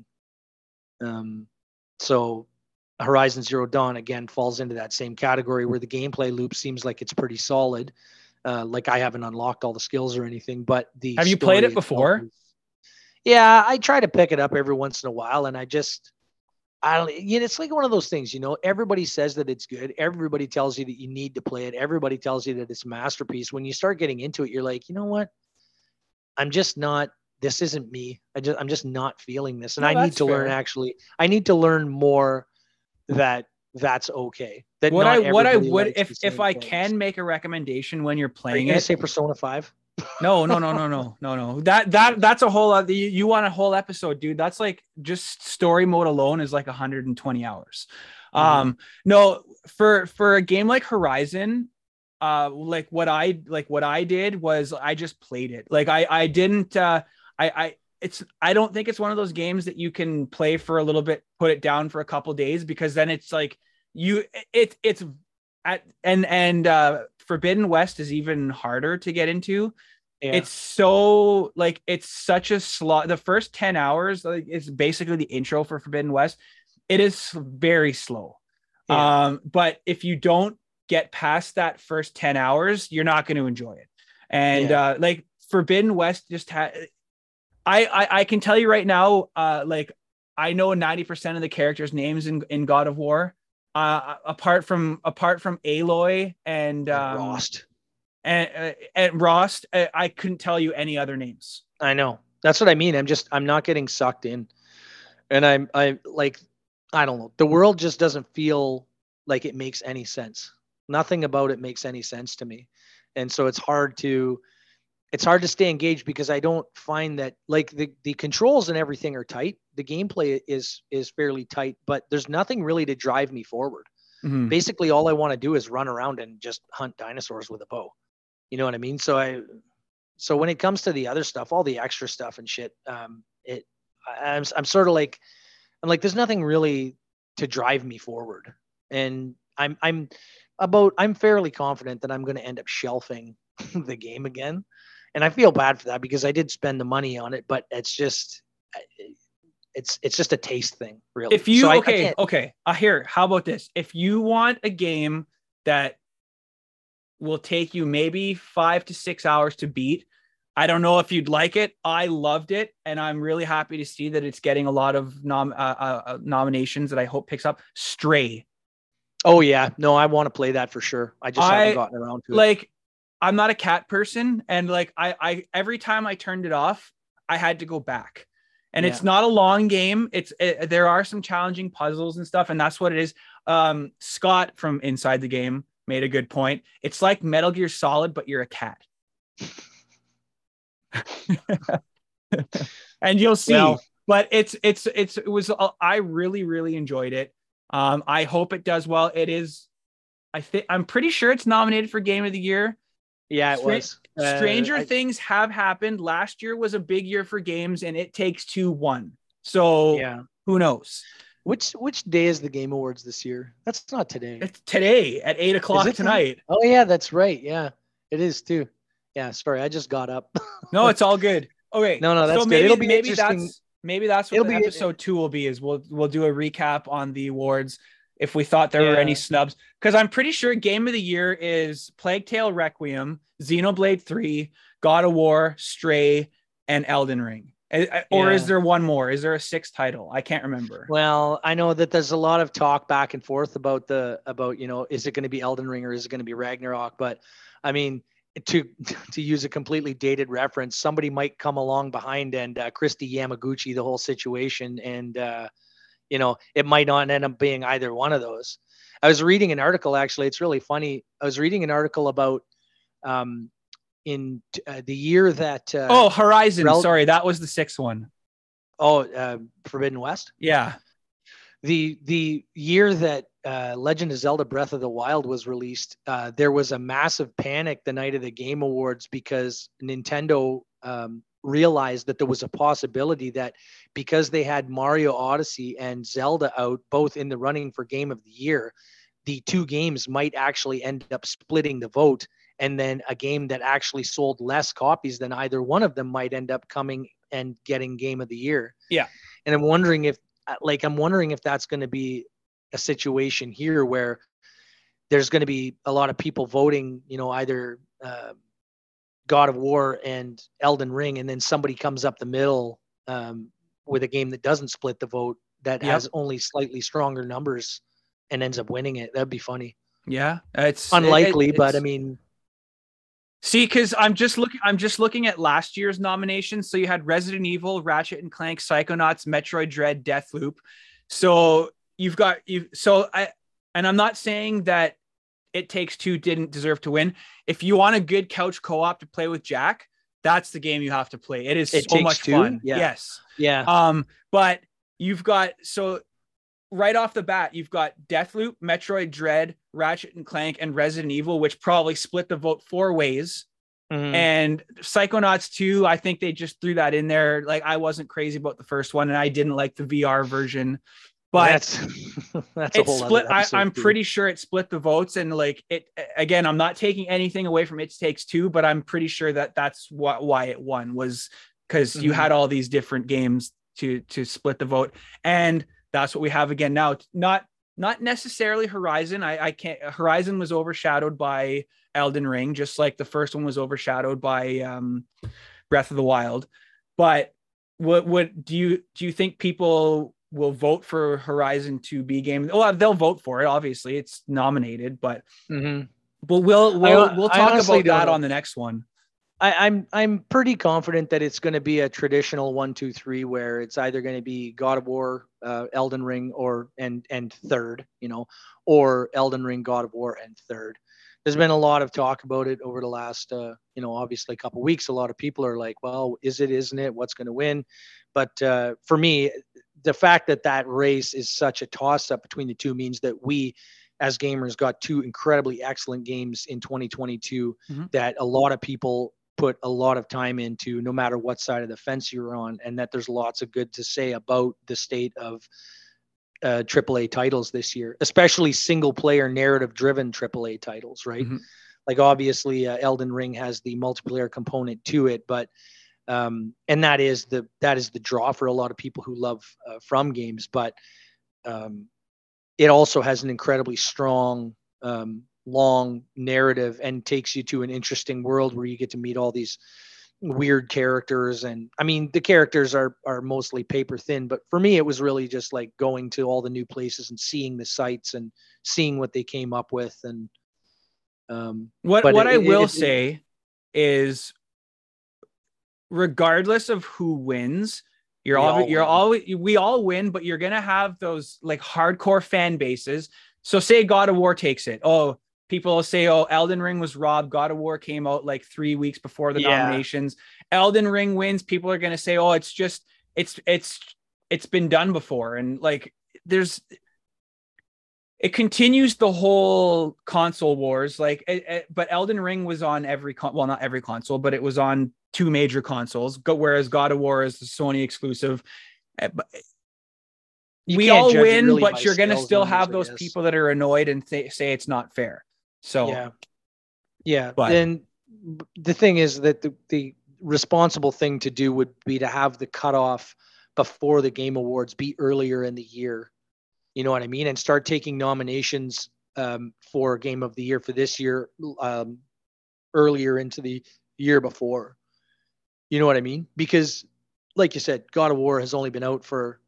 So Horizon Zero Dawn again falls into that same category where the gameplay loop seems like it's pretty solid. Like I haven't unlocked all the skills or anything, but have you played it before? Yeah, I try to pick it up every once in a while, and it's like one of those things, everybody says that it's good. Everybody tells you that you need to play it. Everybody tells you that it's a masterpiece. When you start getting into it, you're like, you know what? This isn't me. I'm just not feeling this. And I need to learn, I need to learn more that's okay. That what I would, if I can make a recommendation when you're playing, are you gonna say Persona 5? No. That's a whole other, you want a whole episode, dude. That's like just story mode alone is like 120 hours. Mm-hmm. No, for a game like Horizon, like what I did was I just played it. Like I didn't, I don't think it's one of those games that you can play for a little bit, put it down for a couple days, because then it's like it's at and Forbidden West is even harder to get into. Yeah. It's so like it's such a slot. The first 10 hours, like it's basically the intro for Forbidden West. It is very slow. Yeah. But if you don't get past that first 10 hours, you're not going to enjoy it. And like Forbidden West just had I can tell you right now, like I know 90% of the characters' names in God of War. Apart from Aloy and Rost. And Rost, I couldn't tell you any other names. I know. That's what I mean. I'm not getting sucked in. And I like, I don't know. The world just doesn't feel like it makes any sense. Nothing about it makes any sense to me. And so it's hard to stay engaged because I don't find that like the controls and everything are tight. The gameplay is fairly tight, but there's nothing really to drive me forward. Mm-hmm. Basically, all I want to do is run around and just hunt dinosaurs with a bow. You know what I mean? So when it comes to the other stuff, all the extra stuff and shit, I'm sort of like, there's nothing really to drive me forward. And I'm fairly confident that I'm going to end up shelving the game again. And I feel bad for that because I did spend the money on it, but it's just a taste thing, really. If you here, how about this? If you want a game that will take you maybe 5 to 6 hours to beat, I don't know if you'd like it. I loved it, and I'm really happy to see that it's getting a lot of nominations that I hope picks up. Stray. Oh yeah, no, I want to play that for sure. I just haven't gotten around to it. Like, I'm not a cat person, and like I every time I turned it off, I had to go back. And Yeah. it's not a long game. There are some challenging puzzles and stuff, and that's what it is. Scott from Inside the Game made a good point. It's like Metal Gear Solid, but you're a cat. And you'll see. Well, But it was I really enjoyed it. I hope it does well. It is. I'm pretty sure it's nominated for Game of the Year. yeah, it was. Stranger things have happened. Last year was a big year for games, and It Takes Two won. So Yeah. who knows? Which day is the Game Awards this year? That's not today. It's today at 8:00 tonight. Oh yeah, that's right. Yeah, it is too. Yeah, sorry, I just got up. No, it's all good. Okay. No, that's so good. It'll be maybe interesting. that's what episode 2 will be, is we'll do a recap on the awards if we thought there were any snubs. Because I'm pretty sure Game of the Year is Plague Tale Requiem, Xenoblade 3, God of War, Stray, and Elden Ring. Or is there one more? Is there a sixth title? I can't remember. Well, I know that there's a lot of talk back and forth about is it going to be Elden Ring or is it going to be Ragnarok? But I mean, to use a completely dated reference, somebody might come along behind and Christy Yamaguchi the whole situation, and it might not end up being either one of those. I was reading an article, actually. It's really funny. I was reading an article about in the year that Horizon. Sorry, that was the sixth one. Forbidden West. Yeah. The year that Legend of Zelda Breath of the Wild was released, there was a massive panic the night of the Game Awards because Nintendo realized that there was a possibility that because they had Mario Odyssey and Zelda out both in the running for Game of the Year, the two games might actually end up splitting the vote, and then a game that actually sold less copies than either one of them might end up coming and getting Game of the Year. Yeah. And I'm wondering if that's going to be a situation here where there's going to be a lot of people voting, either God of War and Elden Ring, and then somebody comes up the middle with a game that doesn't split the vote, that has only slightly stronger numbers and ends up winning it. That'd be funny. Yeah, it's unlikely, but I mean, see, because I'm just looking at last year's nominations. So you had Resident Evil, Ratchet and Clank, Psychonauts, Metroid Dread, Deathloop. So I'm not saying that It Takes Two didn't deserve to win. If you want a good couch co-op to play with Jack, that's the game you have to play. It is so much fun. Yeah. Yes. Yeah. But you've got, so right off the bat, you've got Deathloop, Metroid Dread, Ratchet and Clank, and Resident Evil, which probably split the vote 4 ways. Mm-hmm. And Psychonauts 2, I think they just threw that in there. Like, I wasn't crazy about the first one, and I didn't like the VR version. But that's a whole split. I'm pretty sure it split the votes, and like it again. I'm not taking anything away from It Takes Two, but I'm pretty sure that that's why it won, was because you had all these different games to split the vote, and that's what we have again now. Not necessarily Horizon. I can't. Horizon was overshadowed by Elden Ring, just like the first one was overshadowed by Breath of the Wild. But what do you think people will vote for Horizon to be game? Well, they'll vote for it. Obviously, it's nominated, but we'll talk about that on the next one. I'm pretty confident that it's going to be a traditional 1, 2, 3, where it's either going to be God of War, Elden Ring, or and third, or Elden Ring, God of War, and third. There's been a lot of talk about it over the last, obviously a couple of weeks. A lot of people are like, well, isn't it? What's going to win? But for me, the fact that race is such a toss-up between the two means that we, as gamers, got two incredibly excellent games in 2022 that a lot of people put a lot of time into, no matter what side of the fence you're on, and that there's lots of good to say about the state of AAA titles this year, especially single-player narrative-driven AAA titles, right? Like, obviously, Elden Ring has the multiplayer component to it, but and that is the draw for a lot of people who love From games, but it also has an incredibly strong, long narrative and takes you to an interesting world where you get to meet all these weird characters. And I mean, the characters are mostly paper thin, but for me, it was really just like going to all the new places and seeing the sights and seeing what they came up with. And What I will say is, regardless of who wins, we all win, but you're gonna have those like hardcore fan bases. So say God of War takes it. Oh, people will say, oh, Elden Ring was robbed. God of War came out like 3 weeks before the nominations. Elden Ring wins. People are gonna say, oh, it's been done before. And like it continues the whole console wars, like but Elden Ring was on not every console, but it was on 2 major consoles, whereas God of War is the Sony exclusive. We all win, really, but you're going to still have those people that are annoyed and say it's not fair. So yeah. But then the thing is that the responsible thing to do would be to have the cutoff before the Game Awards be earlier in the year. You know what I mean? And start taking nominations for Game of the Year for this year earlier into the year before. You know what I mean? Because, like you said, God of War has only been out for,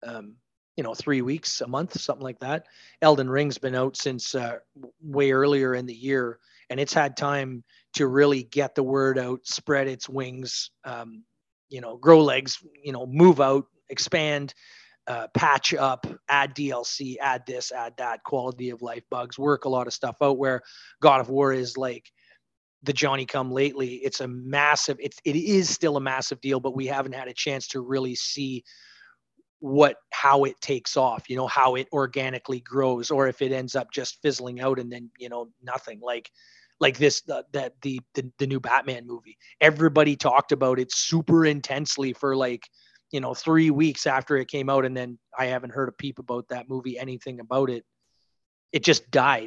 3 weeks, a month, something like that. Elden Ring's been out since way earlier in the year, and it's had time to really get the word out, spread its wings, grow legs, move out, expand. Patch up, add DLC, add this, add that, quality of life bugs, work a lot of stuff out, where God of War is like the Johnny come lately. It's a massive, it is still a massive deal, but we haven't had a chance to really see how it takes off, how it organically grows, or if it ends up just fizzling out and then, nothing like this, the new Batman movie. Everybody talked about it super intensely for 3 weeks after it came out, and then I haven't heard a peep about that movie, anything about it. It just died.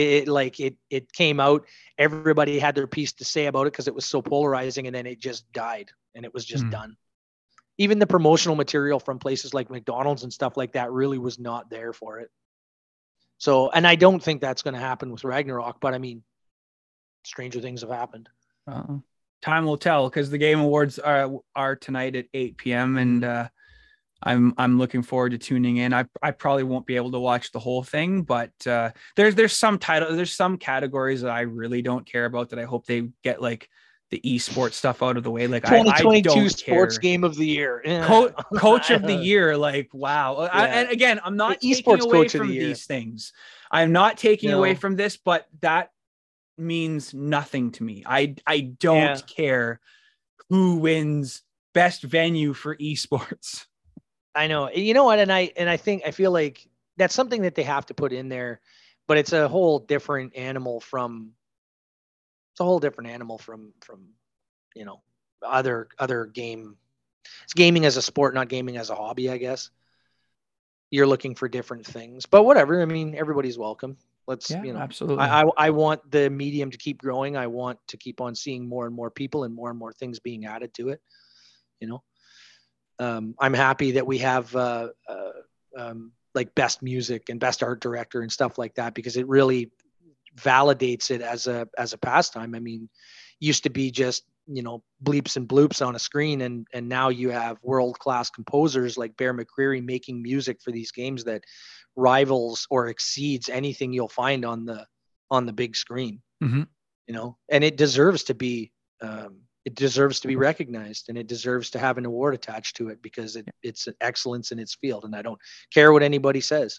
It came out, everybody had their piece to say about it because it was so polarizing, and then it just died, and it was just done. Even the promotional material from places like McDonald's and stuff like that really was not there for it. So, and I don't think that's going to happen with Ragnarok, but I mean, stranger things have happened. Time will tell, because the Game Awards are tonight at 8 p.m. and I'm looking forward to tuning in. I probably won't be able to watch the whole thing, but there's some categories that I really don't care about that I hope they get like the esports stuff out of the way. Like 2022 I don't sports care. Game of the Year, coach of the year. Like wow. And again, I'm not taking away from these things. I'm not taking away from this, but that means nothing to me. I don't care who wins best venue for esports. I know. You know what? And I feel like that's something that they have to put in there, but it's a whole different animal from other game. It's gaming as a sport, not gaming as a hobby, I guess. You're looking for different things, but whatever. I mean, everybody's welcome. Absolutely. I want the medium to keep growing. I want to keep on seeing more and more people and more things being added to it. I'm happy that we have like best music and best art director and stuff like that, because it really validates it as a pastime. I mean, used to be just bleeps and bloops on a screen, and now you have world-class composers like Bear McCreary making music for these games that rivals or exceeds anything you'll find on the big screen. Mm-hmm. And it deserves to be recognized, and it deserves to have an award attached to it, because it's an excellence in its field, and I don't care what anybody says.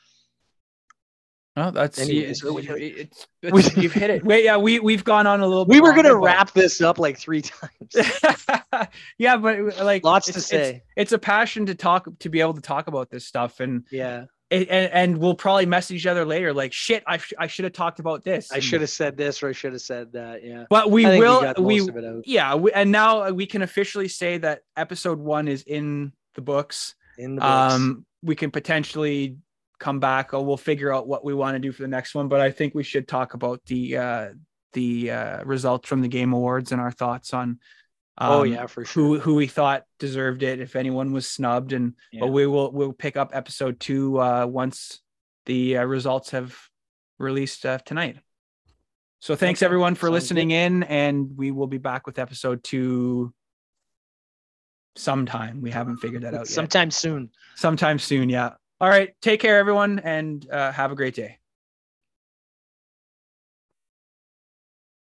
Oh, that's anyways, you've hit it. Wait, yeah, we've gone on a little bit. We were going to wrap this up like 3 times. Yeah, but like lots to say. It's a passion to be able to talk about this stuff, and yeah. And we'll probably message each other later like, shit, I should have talked about this. I should have said this, or I should have said that. Yeah. But and now we can officially say that episode 1 is in the books. We can potentially come back, or we'll figure out what we want to do for the next one. But I think we should talk about the results from the Game Awards and our thoughts on for sure, who we thought deserved it, if anyone was snubbed, but we'll pick up episode 2 once the results have released tonight. So thanks everyone for listening in, and we will be back with episode 2 sometime. We haven't figured that out yet. Sometime soon. Yeah. All right, take care everyone, and have a great day.